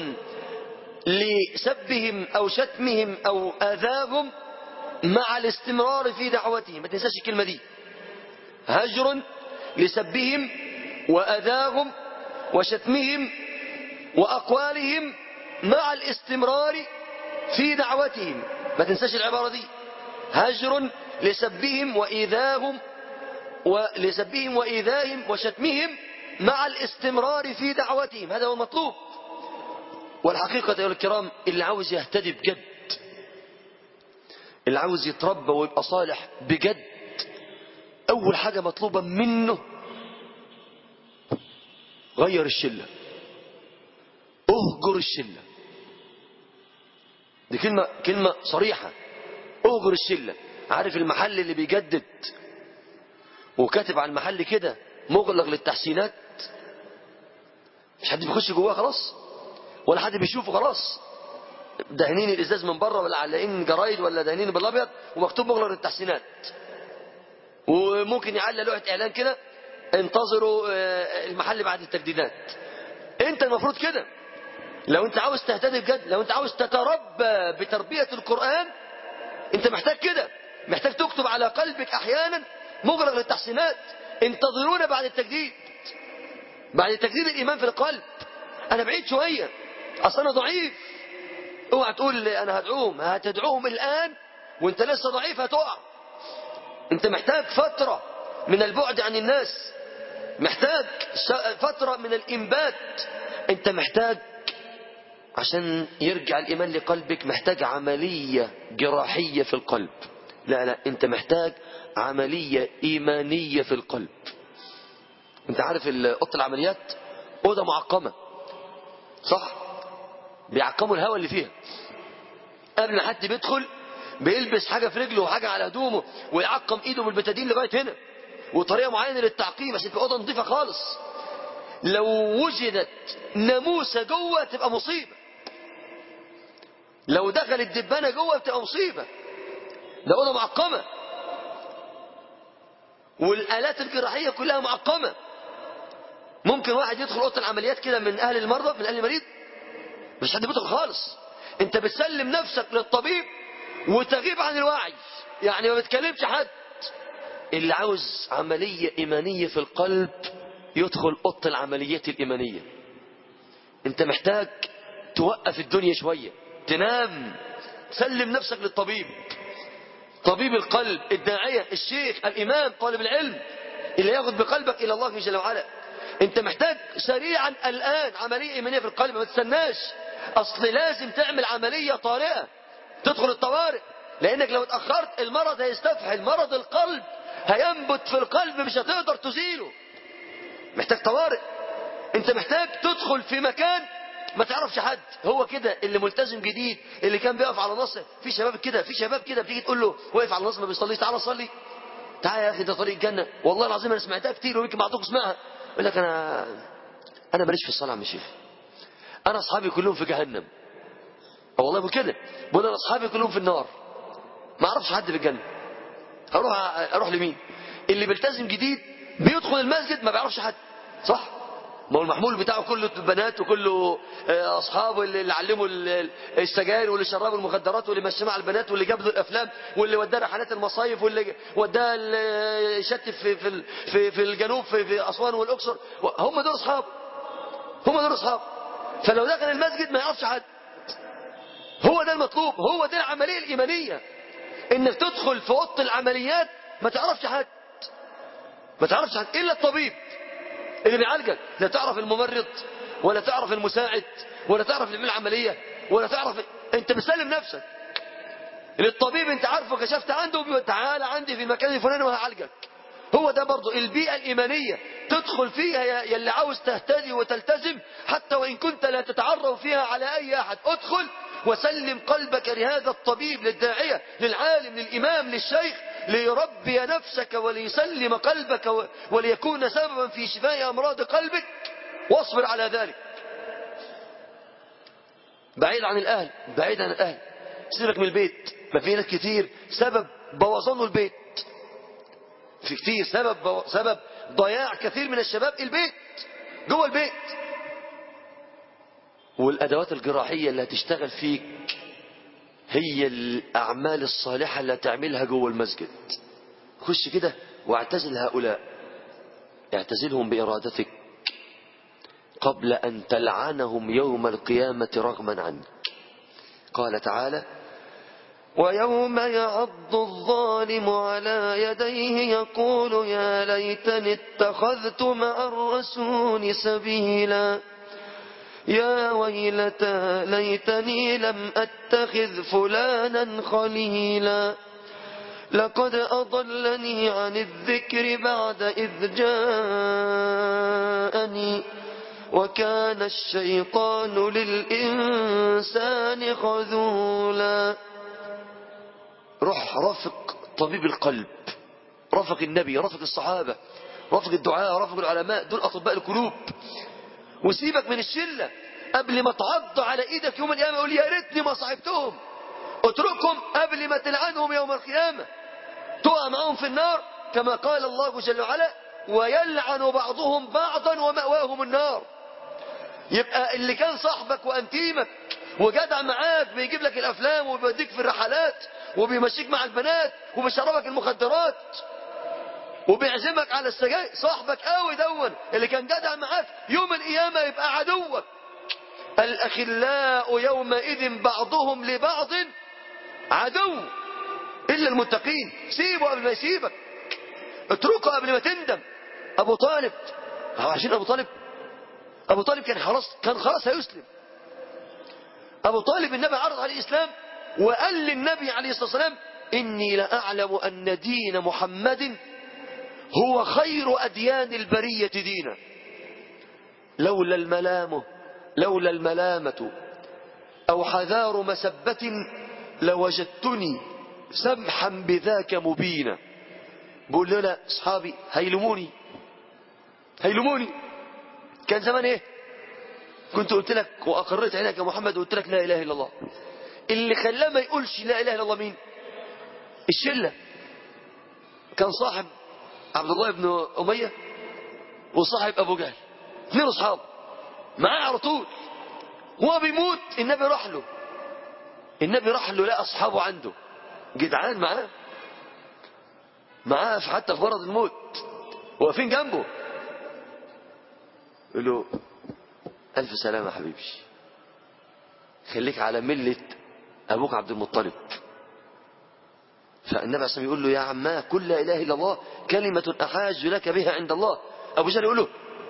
لسبهم أو شتمهم أو أذاهم مع الاستمرار في دعوتهم. ما تنساش الكلمة دي، هجر لسبهم وأذاهم وشتمهم وأقوالهم مع الاستمرار في دعوتهم. ما تنساش العبارة دي، هجر لسبهم وإيذاهم ولسبهم وإيذاهم وشتمهم مع الاستمرار في دعوتهم، هذا هو المطلوب. والحقيقة يا الكرام اللي عاوز يهتدي بجد، اللي عاوز يتربى ويبقى صالح بجد، أول حاجة مطلوبة منه غير الشلة، اهجر الشلة. دي كلمة كلمة صريحة، اهجر الشلة. عارف المحل اللي بيجدد وكاتب على المحل كده مغلق للتحسينات، مش حد بيخش جواه خلاص ولا حد بيشوفه خلاص، دهنين الازاز من بره ولا علاقين جرايد ولا دهنين بالابيض ومكتوب مغلق للتحسينات، وممكن يعلق لوحة اعلان كده انتظروا المحل بعد التجديدات. انت المفروض كده لو انت عاوز تهتدي بجد، لو انت عاوز تتربى بتربية القرآن، انت محتاج كده، محتاج تكتب على قلبك احيانا مغلق للتحسينات، انتظرونا بعد التجديد، بعد تجديد الايمان في القلب. انا بعيد شوية اصلا انا ضعيف، اوعى تقول انا هدعوهم، هتدعوهم الان وانت لسه ضعيف هتقع. انت محتاج فترة من البعد عن الناس، محتاج فترة من الانبات، انت محتاج عشان يرجع الايمان لقلبك محتاج عملية جراحية في القلب. لا لا انت محتاج عملية ايمانية في القلب. انت عارف اوضه العمليات اوضه معقمة صح، بيعقموا الهواء اللي فيها قبل ما حد بيدخل، بيلبس حاجة في رجله وحاجة على هدومه ويعقم ايده بالبتادين لغاية هنا وطريقة معينة للتعقيم عشان تبقى اوضه نظيفة خالص. لو وجدت ناموسة جوه تبقى مصيبة، لو دخلت دبانة جوه بتبقى مصيبة. ده اوضه معقمة والآلات الجراحية كلها معقمة. ممكن واحد يدخل اوضه العمليات كده من اهل المرضى، من اهل المريض، مش حد بيدخل خالص. انت بتسلم نفسك للطبيب وتغيب عن الوعي، يعني ما بتكلمش حد. اللي عاوز عملية إيمانية في القلب يدخل اوضه العمليات الإيمانية. انت محتاج توقف الدنيا شوية، تنام، تسلم نفسك للطبيب، طبيب القلب، الداعية، الشيخ، الإمام، طالب العلم اللي ياخد بقلبك إلى الله جل وعلا. انت محتاج سريعا الآن عملية إيمانية في القلب، ما تستناش. أصل لازم تعمل عملية طارئة، تدخل الطوارئ، لأنك لو اتأخرت المرض هيستفحل، مرض القلب هينبت في القلب مش هتقدر تزيله. محتاج طوارئ. انت محتاج تدخل في مكان ما تعرفش حد. هو كده اللي ملتزم جديد اللي كان بيقف على نص، في شباب كده في شباب كده بتيجي تقول له واقف على نص ما بيصليش، تعالى صلي، تعالى يا اخي ده طريق الجنه. والله العظيم انا سمعتها كتير ويمكن بعضكم اسمعها، يقول لك انا انا ماليش في الصلاه يا عم شيخ، انا اصحابي كلهم في جهنم. اه والله بقول كده، بقول انا اصحابي كلهم في النار، ما اعرفش حد في الجنه. اروح اروح لمين؟ اللي بيلتزم جديد بيدخل المسجد ما بيعرفش حد، صح؟ ما هو المحمول بتاعه كله بنات وكله اصحابه اللي علموا السجاير واللي شربوا المخدرات واللي مشى مع البنات واللي جاب له الافلام واللي وداه رحلات المصايف واللي وداه يشتف في في في, في الجنوب في, في اسوان والاقصر. هم دول اصحاب، هم دول اصحاب. فلو دخل المسجد ما يعرفش حد. هو ده المطلوب، هو ده العمليه الايمانيه، انك تدخل في اوضه العمليات ما تعرفش حد، ما تعرفش حد الا الطبيب اللي بيعالجك. لا تعرف الممرض ولا تعرف المساعد ولا تعرف اللي بيعمل العمليه ولا تعرف، انت بتسلم نفسك للطبيب. انت عارفه كشفت عنده، تعالى عندي في المكان الفلاني وهعالجك. هو ده برضه البيئه الايمانيه تدخل فيها يا اللي عاوز تهتدي وتلتزم، حتى وان كنت لا تتعرف فيها على اي احد. ادخل وسلم قلبك لهذا الطبيب، للداعيه، للعالم، للامام، للشيخ، ليربي نفسك وليسلم قلبك وليكون سببا في شفاء امراض قلبك، واصبر على ذلك. بعيد عن الاهل، بعيد عن الاهل، سيبك من البيت. ما في ناس كتير سبب بوظان البيت، في كتير سبب بو... سبب ضياع كثير من الشباب البيت، جوه البيت. والادوات الجراحيه اللي هتشتغل فيك هي الاعمال الصالحه اللي هتعملها جوه المسجد. خش كده واعتزل هؤلاء، اعتزلهم بارادتك قبل ان تلعنهم يوم القيامه رغما عنك. قال تعالى: ويوم يعض الظالم على يديه يقول يا ليتني اتخذت مع الرسول سبيلا يا ويلتى ليتني لم أتخذ فلانا خليلا لقد أضلني عن الذكر بعد إذ جاءني وكان الشيطان للإنسان خذولا. روح رافق طبيب القلب، رافق النبي، رافق الصحابة، رافق الدعاء، رافق العلماء، دول أطباء القلوب. وسيبك من الشلة قبل ما تعض على ايدك يوم القيامة يقول يا ريتني ما صاحبتهم. اتركهم قبل ما تلعنهم يوم القيامة، تقع معهم في النار كما قال الله جل وعلا: ويلعن بعضهم بعضا ومأواهم النار. يبقى اللي كان صاحبك وانتيمك وجدع معاك بيجيب لك الافلام وبيوديك في الرحلات وبيمشيك مع البنات وبيشربك المخدرات وبيعزمك على السجاير، صاحبك قوي دون اللي كان جدع معاك، يوم القيامة يبقى عدوك. الأخلاء يومئذ بعضهم لبعض عدو إلا المتقين. سيبه قبل ما يسيبك، اتركه قبل ما تندم. أبو طالب، عشان أبو طالب أبو طالب كان خلاص كان خلاص هيسلم. أبو طالب النبي عرض عليه الإسلام وقال للنبي عليه الصلاة والسلام: إني لأعلم أن دين محمد هو خير أديان البرية دينا، لولا الملامة لولا الملامة أو حذار مسبة لوجدتني سمحا بذاك مبينا. بقول له لا أصحابي هيلموني هيلموني كان زمان إيه؟ كنت قلت لك وأقررت عينك يا محمد وقلت لك لا إله إلا الله. اللي خلاه ما يقولش لا إله إلا الله مين؟ الشلة. كان صاحب عبد الله بن أمية وصاحب أبو جهل، اثنين أصحاب معاه على طول. هو بيموت النبي راح له، النبي راح له لقى أصحابه عنده جدعان معاه معاه حتى في مرض الموت واقفين جنبه. يقول له: ألف سلامة يا حبيبي، خليك على ملة أبوك عبد المطلب. فالنبي عليه الصلاة والسلام يقول له: يا عماه قل لا إله إلا الله كلمة أحاج لك بها عند الله. أبو جهل يقول له: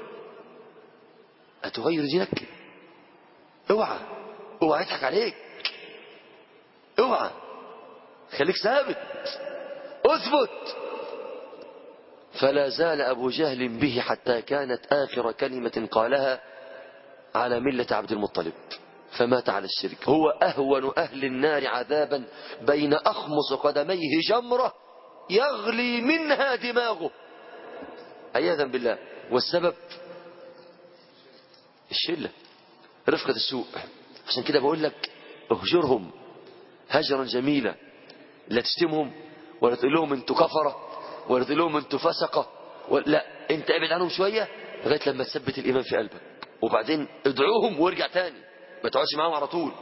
أتغير دينك؟ اوعى اوعى يضحك عليك، اوعى، خليك ثابت، اثبت. فلا زال أبو جهل به حتى كانت آخر كلمة قالها على ملة عبد المطلب، فمات على الشرك. هو أهون أهل النار عذابا بين أخمص قدميه جمرة يغلي منها دماغه عياذا بالله. والسبب الشلة، رفقة السوء. عشان كده بقول لك اهجرهم هجرا جميلا، لا تشتمهم ولا تقول لهم انتوا كفرة ولا تقول لهم انتوا فسقة، لا، انت ابعد عنهم شوية لغاية لما تثبت الإيمان في قلبك، وبعدين ادعوهم وارجع تاني، ما تقعدش معاهم على طول.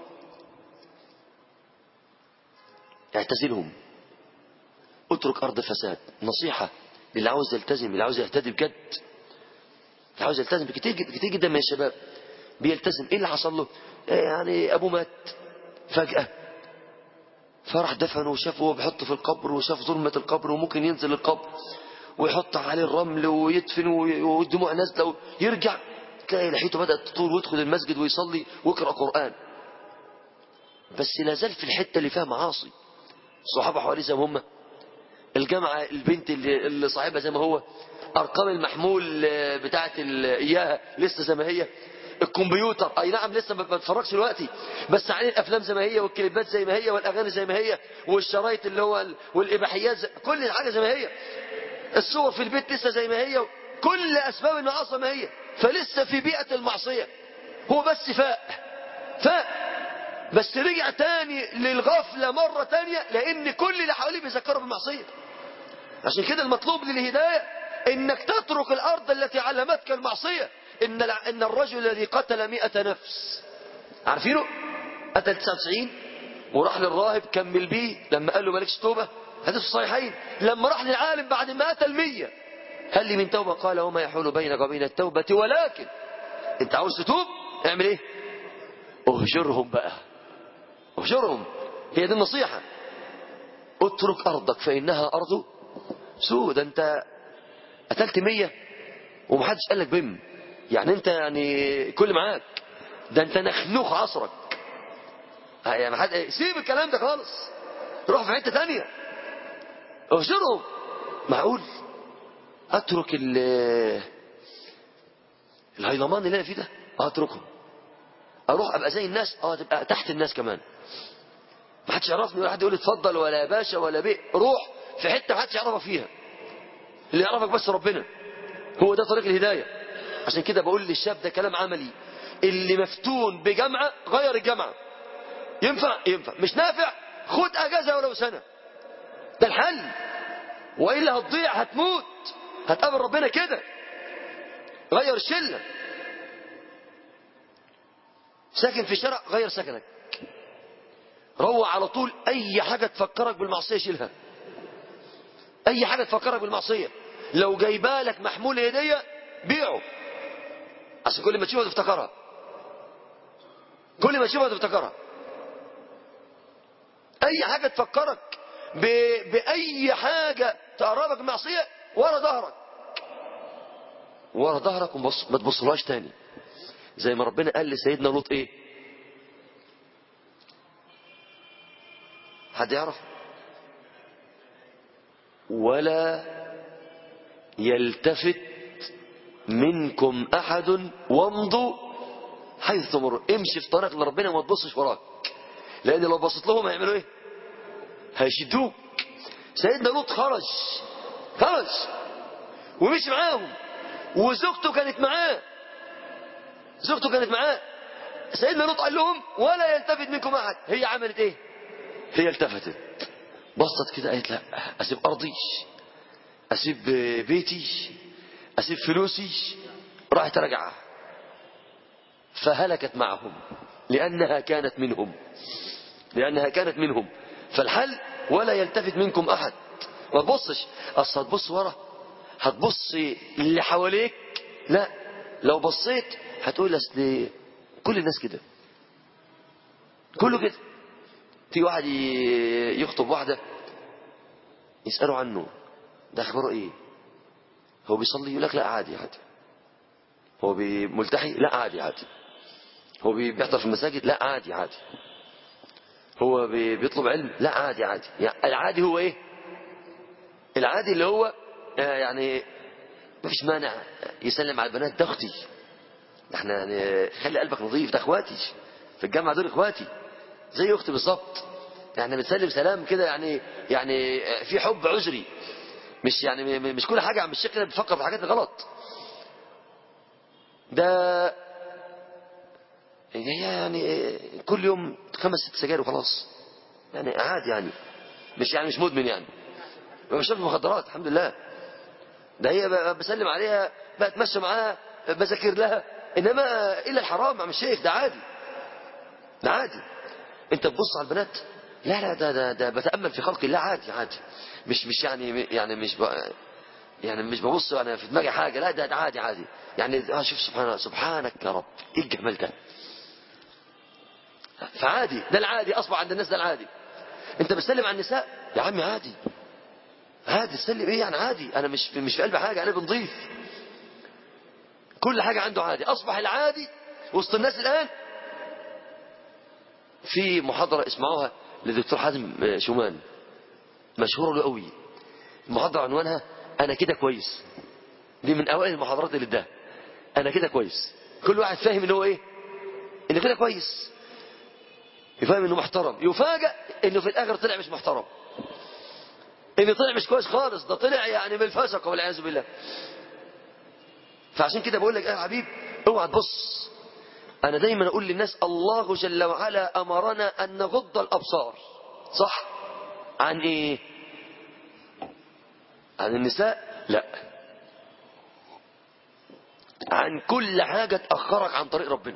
اعتزلهم، اترك أرض الفساد. نصيحة للي عاوز يلتزم، اللي عاوز يهتدي بجد، اللي عاوز يلتزم. كتير كتير جدا من الشباب بيلتزم، ايه اللي حصل له؟ يعني ابوه مات فجأة، فراح دفنه وشافه وهو بيحط في القبر وشاف ظلمة القبر، وممكن ينزل القبر ويحط عليه الرمل ويدفن والدموع نازله، يرجع تلاقي لحيته بدأت تطول ويدخل المسجد ويصلي ويقرأ قرآن، بس لا زال في الحتة اللي فيها معاصي. الصحابة حوالي زي ما هم، الجامعة البنت اللي, اللي صاحبها زي ما هو، أرقام المحمول بتاعت إياها لسه زي ما هي، الكمبيوتر أي نعم لسه ما بتفرجش دلوقتي، بس عليه الأفلام زي ما هي، والكليبات زي ما هي، والأغاني زي ما هي، والشرايط اللي هو والإباحيات زي... كل حاجة زي ما هي، الصور في البيت لسه زي ما هي، كل أسباب المعاصي ما هي، فلسه في بيئة المعصية. هو بس فاق فاق بس رجع تاني للغفلة مرة تانية، لأن كل اللي حواليه بيذكروا بالمعصية. عشان كده المطلوب للهداية انك تترك الأرض التي علمتك المعصية. إن إن الرجل الذي قتل مئة نفس، عارفينه؟ قتل تسعة وتسعين وراح للراهب كمل بيه لما قال له مالكش توبة، حديث الصحيحين. لما راح للعالم بعد ما قتل مية، هل لي من توبة؟ قال وما يحول بينك وبين التوبة، ولكن انت عاوز تتوب اعمل ايه؟ اهجرهم بقى، اهجرهم. هي دي النصيحة. اترك أرضك فإنها أرض سوء. ده انت قتلت مية ومحدش قال لك بم، يعني انت يعني كل معاك، ده انت نخنوخ عصرك، يعني حد... سيب الكلام ده خالص، روح في حتة تانية، اهجرهم. معقول اترك ال الهيلمان اللي انا فيه ده؟ اتركه اروح ابقى زي الناس؟ اه تبقى تحت الناس كمان، ما حدش يعرفني ولا حد يقول لي اتفضل ولا يا باشا ولا بيه. روح في حتة ما حدش يعرفك فيها، اللي يعرفك بس ربنا. هو ده طريق الهداية. عشان كده بقول للشاب ده كلام عملي، اللي مفتون بجامعة غير الجامعة. ينفع ينفع، مش نافع خد اجازة ولو سنة، ده الحل، وإلا هتضيع هتموت هتقابل ربنا كده. غير الشلة، ساكن في شارع غير سكنك، روح على طول. أي حاجة تفكرك بالمعصية شيلها، أي حاجة تفكرك بالمعصية. لو جايبالك محمول هدية بيعه، عشان كل ما تشوفها تفتكرها، كل ما تشوفها تفتكرها. أي حاجة تفكرك ب... بأي حاجة تقربك المعصية ورا ظهرك، ورا ظهرك، ومبص... ما تبصلهاش تاني. زي ما ربنا قال لسيدنا لوط ايه؟ حد يعرف؟ ولا يلتفت منكم احد وامضوا حيث تمرون. امشي في طريق لربنا وما تبصش وراك، لان لو بصيت لهم هيعملوا ايه؟ هيشدوك. سيدنا لوط خرج خرج ومشي معاهم، وزوجته كانت معاه، زوجته كانت معاه. سيدنا لوط قال لهم ولا يلتفت منكم احد. هي عملت ايه؟ هي التفتت، بصت كده قالت لا، اسيب ارضي، اسيب بيتي، اسيب فلوسي؟ راحت رجعها فهلكت معهم، لانها كانت منهم، لانها كانت منهم. فالحل ولا يلتفت منكم احد. ما تبصش، اصل هتبص ورا هتبص اللي حواليك، لا، لو بصيت هتقول اصل كل الناس كده، كله كده. في واحد يخطب واحدة يسألوا عنه، ده اخباره ايه؟ هو بيصلي؟ يقول لك لا عادي عادي. هو ملتحي؟ لا عادي عادي. هو بيحضر في المساجد؟ لا عادي عادي. هو بيطلب علم؟ لا عادي عادي. يعني العادي هو ايه؟ العادي اللي هو يعني ما فيش مانع يسلم على البنات، ده اختي، احنا يعني خلي قلبك نظيف، ده اخواتي في الجامعة، دول اخواتي زي اختي بالظبط، يعني بتسلم سلام كده، يعني يعني في حب عذري، مش يعني مش كل حاجة عم الشيخ كده بتفكر في حاجات غلط. ده هي يعني كل يوم خمس ست سجاير وخلاص، يعني عادي يعني، مش يعني مش مدمن يعني، ما بشربش مخدرات الحمد لله. ده هي بسلم عليها، بتمشى معاها، بذاكر لها، انما الا الحرام يا عم الشيخ ده عادي، ده عادي. انت تبص على البنات، لا لا ده ده, ده بتأمل في خلق الله، عادي عادي، مش مش يعني يعني مش ب... يعني مش ببص انا في دماغي حاجه، لا ده, ده عادي عادي يعني. اه شوف سبحان الله، سبحانك يا رب ايه الجمال ده. فعادي، ده العادي اصبح عند الناس، ده العادي. انت بتسلم على النساء يا عم عادي، عادي تسلم ايه يعني عادي، انا مش في مش في قلبي حاجه، انا بنضيف كل حاجه عنده عادي. اصبح العادي وسط الناس الان. في محاضره اسمعوها للدكتور حازم شومان، مشهوره له قوي، المحاضره عنوانها انا كده كويس. دي من اوائل المحاضرات اللي اداها، انا كده كويس. كل واحد فاهم ان هو ايه، انه كده كويس، يفهم انه محترم، يفاجأ انه في الاخر طلع مش محترم، انه طلع مش كويس خالص، ده طلع يعني من الفسق والعياذ بالله. فعشان كده بقول لك يا حبيب اوعى تبص. انا دايما اقول للناس الله جل وعلا امرنا ان نغض الابصار، صح؟ عن ايه؟ عن النساء؟ لا، عن كل حاجة تأخرك عن طريق ربنا.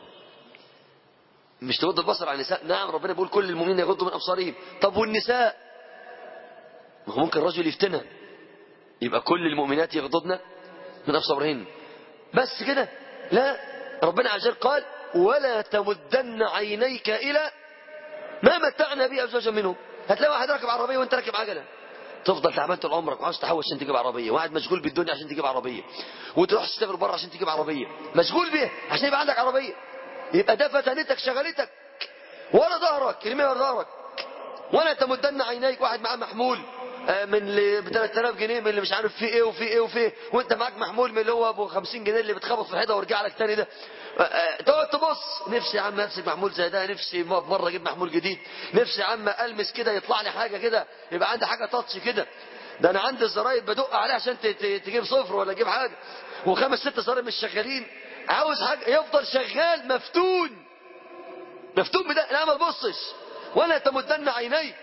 مش تغض البصر عن النساء، نعم ربنا بيقول كل المؤمنين يغضوا من أبصارهم. طب والنساء؟ ما هو ممكن الرجل يفتنها، يبقى كل المؤمنات يغضضن من أبصارهن بس كده؟ لا، ربنا عز وجل قال ولا تمدن عينيك إلى ما متعنا به أزواجا منهم. هتلاقي واحد راكب عربية وانت راكب عجلة، تفضل تعبان طول عمرك وعاوز تحوش عشان تجيب عربيه، واحد مشغول بالدنيا عشان تجيب عربيه، وتروح تشتغل بره عشان تجيب عربيه، مشغول بيها عشان يبقى عندك عربيه. يبقى ده فتنتك شغلتك، ولا ظهرك ارميها ورا ظهرك. ولا تمدن عينيك، واحد معاه محمول من اللي ب ثلاثة آلاف جنيه، من اللي مش عارف فيه ايه وفيه ايه وفيه، وانت معاك محمول من اللي هو ابو خمسين جنيه اللي بتخبط في الحيطه ويرجع لك تاني ده. تقعد تبص، نفسي يا عم امسك محمول زي ده، نفسي مره اجيب محمول جديد، نفسي يا عم المس كده يطلع لي حاجه كده، يبقى عندي حاجه تاتش كده. ده انا عندي الزراير بدق عليها عشان تجيب صفر ولا تجيب حاجه، وخمس ست زراير مش شغالين، عاوز حاجه يفضل شغال مفتون، مفتون بده. لا ما تبصش. ولا تمدن عينيك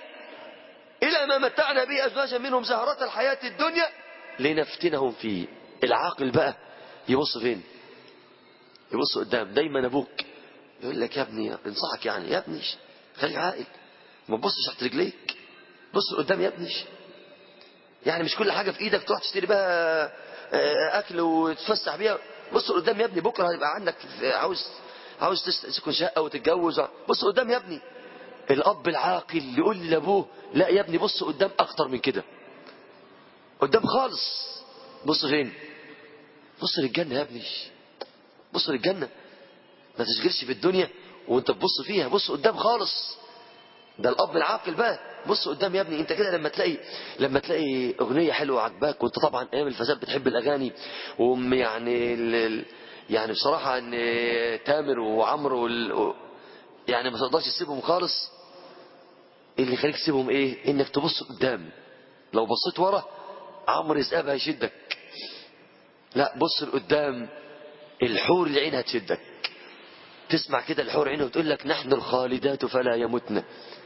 إلى ما متعنا به أزواجا منهم زهرة الحياة الدنيا لنفتنهم فيه. العاقل بقى يبص فين؟ يبص قدام. دايما أبوك يقول لك يا ابني، انصحك يعني يا ابني خليك عاقل، ما تبصش تحت رجليك، بص قدام يا ابني. يعني مش كل حاجة في إيدك تروح تشتري بها أكل وتفسح بيها. بص قدام يا ابني، بكرة هيبقى عندك عاوز عاوز تسكن شقة وتتجوز، بص قدام يا ابني. الأب العاقل يقول لأبوه لا يا ابني بص قدام أكتر من كده، قدام خالص. بص فين؟ بص للجنة يا ابني، بص للجنة، ما تشغلش في الدنيا وانت تبص فيها، بص قدام خالص. ده الأب العاقل بقى، بص قدام يا ابني. انت كده لما تلاقي لما تلاقي أغنية حلوة عجباك، وانت طبعا أيام الفساد بتحب الأغاني، وام يعني ال... يعني بصراحة ان تامر وعمرو وال... يعني ما تقدرش تسيبهم خالص. اللي يخليك تسيبهم ايه؟ انك تبص قدام. لو بصيت ورا عمرو يسقبها يشدك، لا بص لقدام، الحور العين هتشدك. تسمع كده الحور عينه وتقول لك نحن الخالدات فلا يمتن،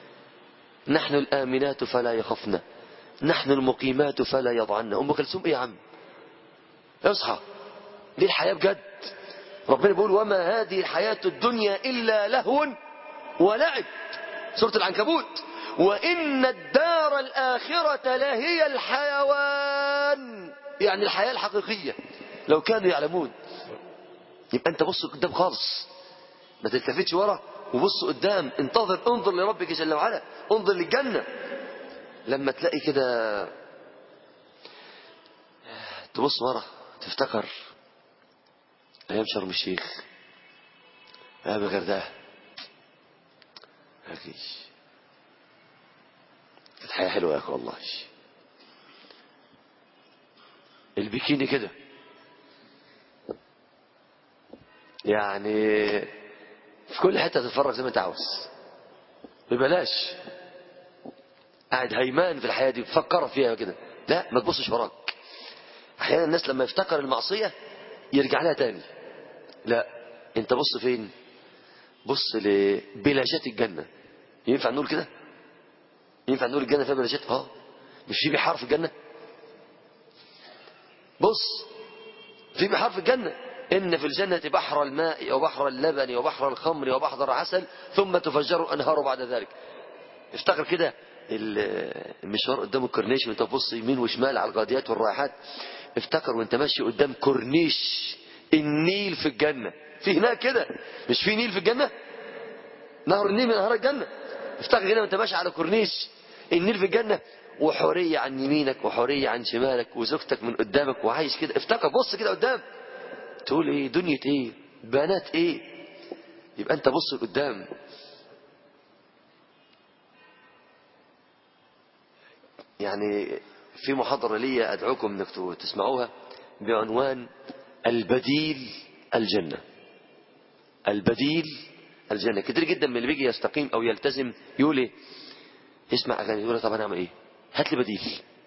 نحن الآمنات فلا يخفن، نحن المقيمات فلا يضعن. أم كلثوم ايه يا عم؟ اصحى، دي الحياة بجد. ربنا بيقول وما هذه الحياة الدنيا إلا لهو ولعب، سورة العنكبوت. وإن الدار الآخرة لهي الحيوان، يعني الحياة الحقيقية لو كانوا يعلمون. يبقى أنت بص قدام خالص، ما تلتفتش ورا، وبص قدام. انتظر، انظر لربك جل وعلا، انظر للجنة. لما تلاقي كده تبص ورا تفتكر أيام شرم الشيخ، أيام الغردقة، كانت حياة حلوة يا أخي والله. البيكيني كده يعني في كل حتة تتفرج زي ما انت عاوز ببلاش، قاعد هيمان في الحياة دي بفكر فيها كده. لا ما تبصش وراك. احيانا الناس لما يفتكر المعصية يرجع لها تاني، لا انت بص فين؟ بص لبلاجات الجنة. ينفع نقول كده؟ ينفع نقول الجنة فيها بلاجات؟ اه مش في بحار في الجنة؟ بص في بحار في الجنة. إن في الجنة بحر الماء وبحر اللبن وبحر الخمر وبحر العسل ثم تفجر الأنهار بعد ذلك. افتكر كده المشوار قدام الكورنيش وانت بص يمين وشمال على الغاديات والرايحات. افتكر وانت ماشي قدام كورنيش النيل في الجنة. في هناك كده مش في نيل في الجنة؟ نهر النيل من نهر الجنة. افتكر كده وانت ماشي على كورنيش النيل في الجنة، وحورية عن يمينك وحورية عن شمالك وزوجتك من قدامك وعايش كده. افتكر بص كده قدام تقول ايه؟ دنيا ايه؟ بنات ايه؟ يبقى انت بص لقدام. يعني في محاضرة لي ادعوكم انك تسمعوها بعنوان البديل الجنة. البديل الجنة. كتير جدا من اللي بيجي يستقيم او يلتزم يقول ايه؟ يسمع اغاني يقول طب انا اعمل ايه؟ هات لي بديل.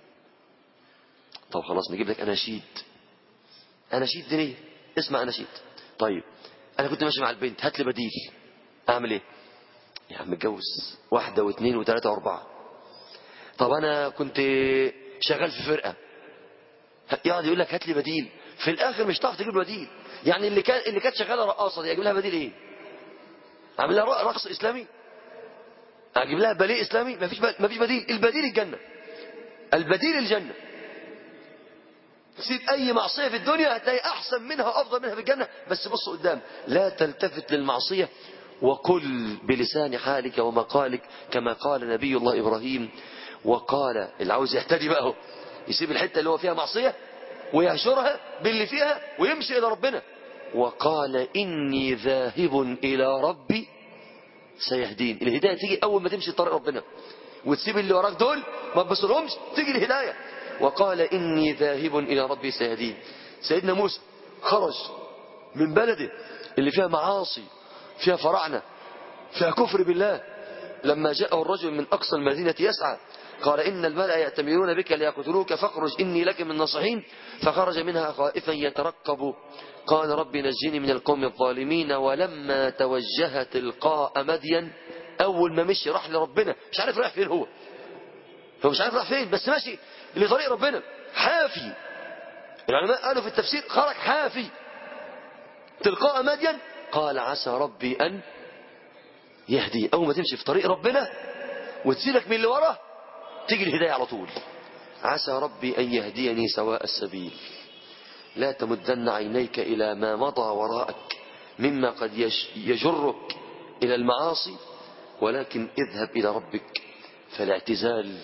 طب خلاص نجيب لك اناشيد. اناشيد دينية. اسمع اناشيد. طيب انا كنت ماشي مع البنت، هات لي بديل. اعمل ايه؟ يا عم اتجوز واحدة واثنين وثلاثة واربعة. طب انا كنت شغال في فرقة، يقعد يقول لك هات لي بديل. في الاخر مش هتعرف تجيب بديل. يعني اللي كان اللي كانت شغاله رقاصه دي اجيب لها بديل ايه؟ اعمل لها رقص اسلامي؟ اجيب لها باليه اسلامي؟ مفيش مفيش بديل. البديل الجنه. البديل الجنه. سيب اي معصيه في الدنيا هتلاقي احسن منها وافضل منها في الجنه. بس بص قدام، لا تلتفت للمعصيه وقل بلسان حالك ومقالك كما قال نبي الله ابراهيم. وقال اللي عاوز يهتدي بقى هو يسيب الحته اللي هو فيها معصيه ويهشرها باللي فيها ويمشي الى ربنا. وقال اني ذاهب الى ربي سيهدين. الهدايه تيجي اول ما تمشي طريق ربنا وتسيب اللي وراك دول ما تبصلهمش، تيجي الهدايه. وقال اني ذاهب الى ربي سيهدين. سيدنا موسى خرج من بلده اللي فيها معاصي، فيها فراعنه، فيها كفر بالله. لما جاءه الرجل من اقصى المدينه يسعى قال إن الملأ يأتمرون بك ليقتلوك فاخرج إني لك من الناصحين. فخرج منها خائفا يترقب قال رب نجني من القوم الظالمين. ولما توجه تلقاء مدين، أول ما مشي راح لربنا مش عارف رايح فين. هو هو مش عارف رايح فين بس ماشي لطريق ربنا حافي. العلماء قالوا في التفسير خرج حافي تلقاء مدين. قال عسى ربي أن يهدي. أول ما تمشي في طريق ربنا وتسيلك من اللي وراه تيجي الهداية على طول. عسى ربي أن يهديني سواء السبيل. لا تمدن عينيك إلى ما مضى وراءك مما قد يجرك إلى المعاصي، ولكن اذهب إلى ربك فالاعتزال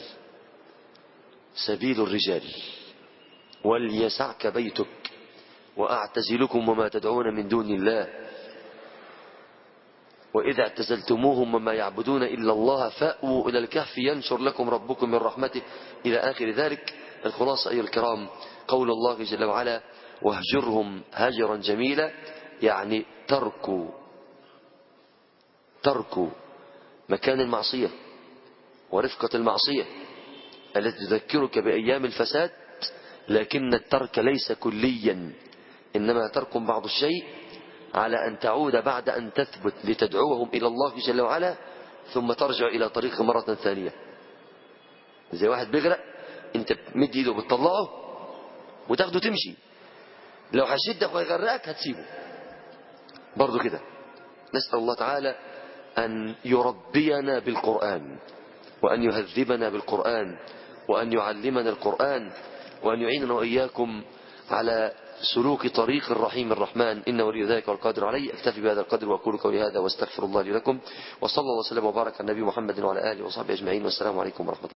سبيل الرجال. وليسعك بيتك وأعتزلكم وما تدعون من دون الله. وإذا اعتزلتموهم وما يعبدون إلا الله فأووا إلى الكهف ينشر لكم ربكم من رحمته إلى آخر ذلك. الخلاصة أيها الكرام قول الله جل وعلا واهجرهم هجرا جميلا، يعني تركوا تركوا مكان المعصية ورفقة المعصية التي تذكرك بأيام الفساد. لكن الترك ليس كليا، إنما ترك بعض الشيء على أن تعود بعد أن تثبت لتدعوهم إلى الله جل وعلا ثم ترجع إلى طريق مرة ثانية. زي واحد بيغرق انت مد ايده بتطلعه وتاخده تمشي، لو هشدك ويغرقك هتسيبه برضو كده. نسأل الله تعالى أن يربينا بالقرآن وأن يهذبنا بالقرآن وأن يعلمنا القرآن وأن يعيننا وإياكم على سلوك طريق الرحيم الرحمن إنه ولي ذلك والقادر عليه. أكتفي بهذا القدر وأقول قولي هذا واستغفر الله لي لكم، وصلى الله وسلم وبارك على النبي محمد وعلى آله وصحبه أجمعين، والسلام عليكم ورحمة الله.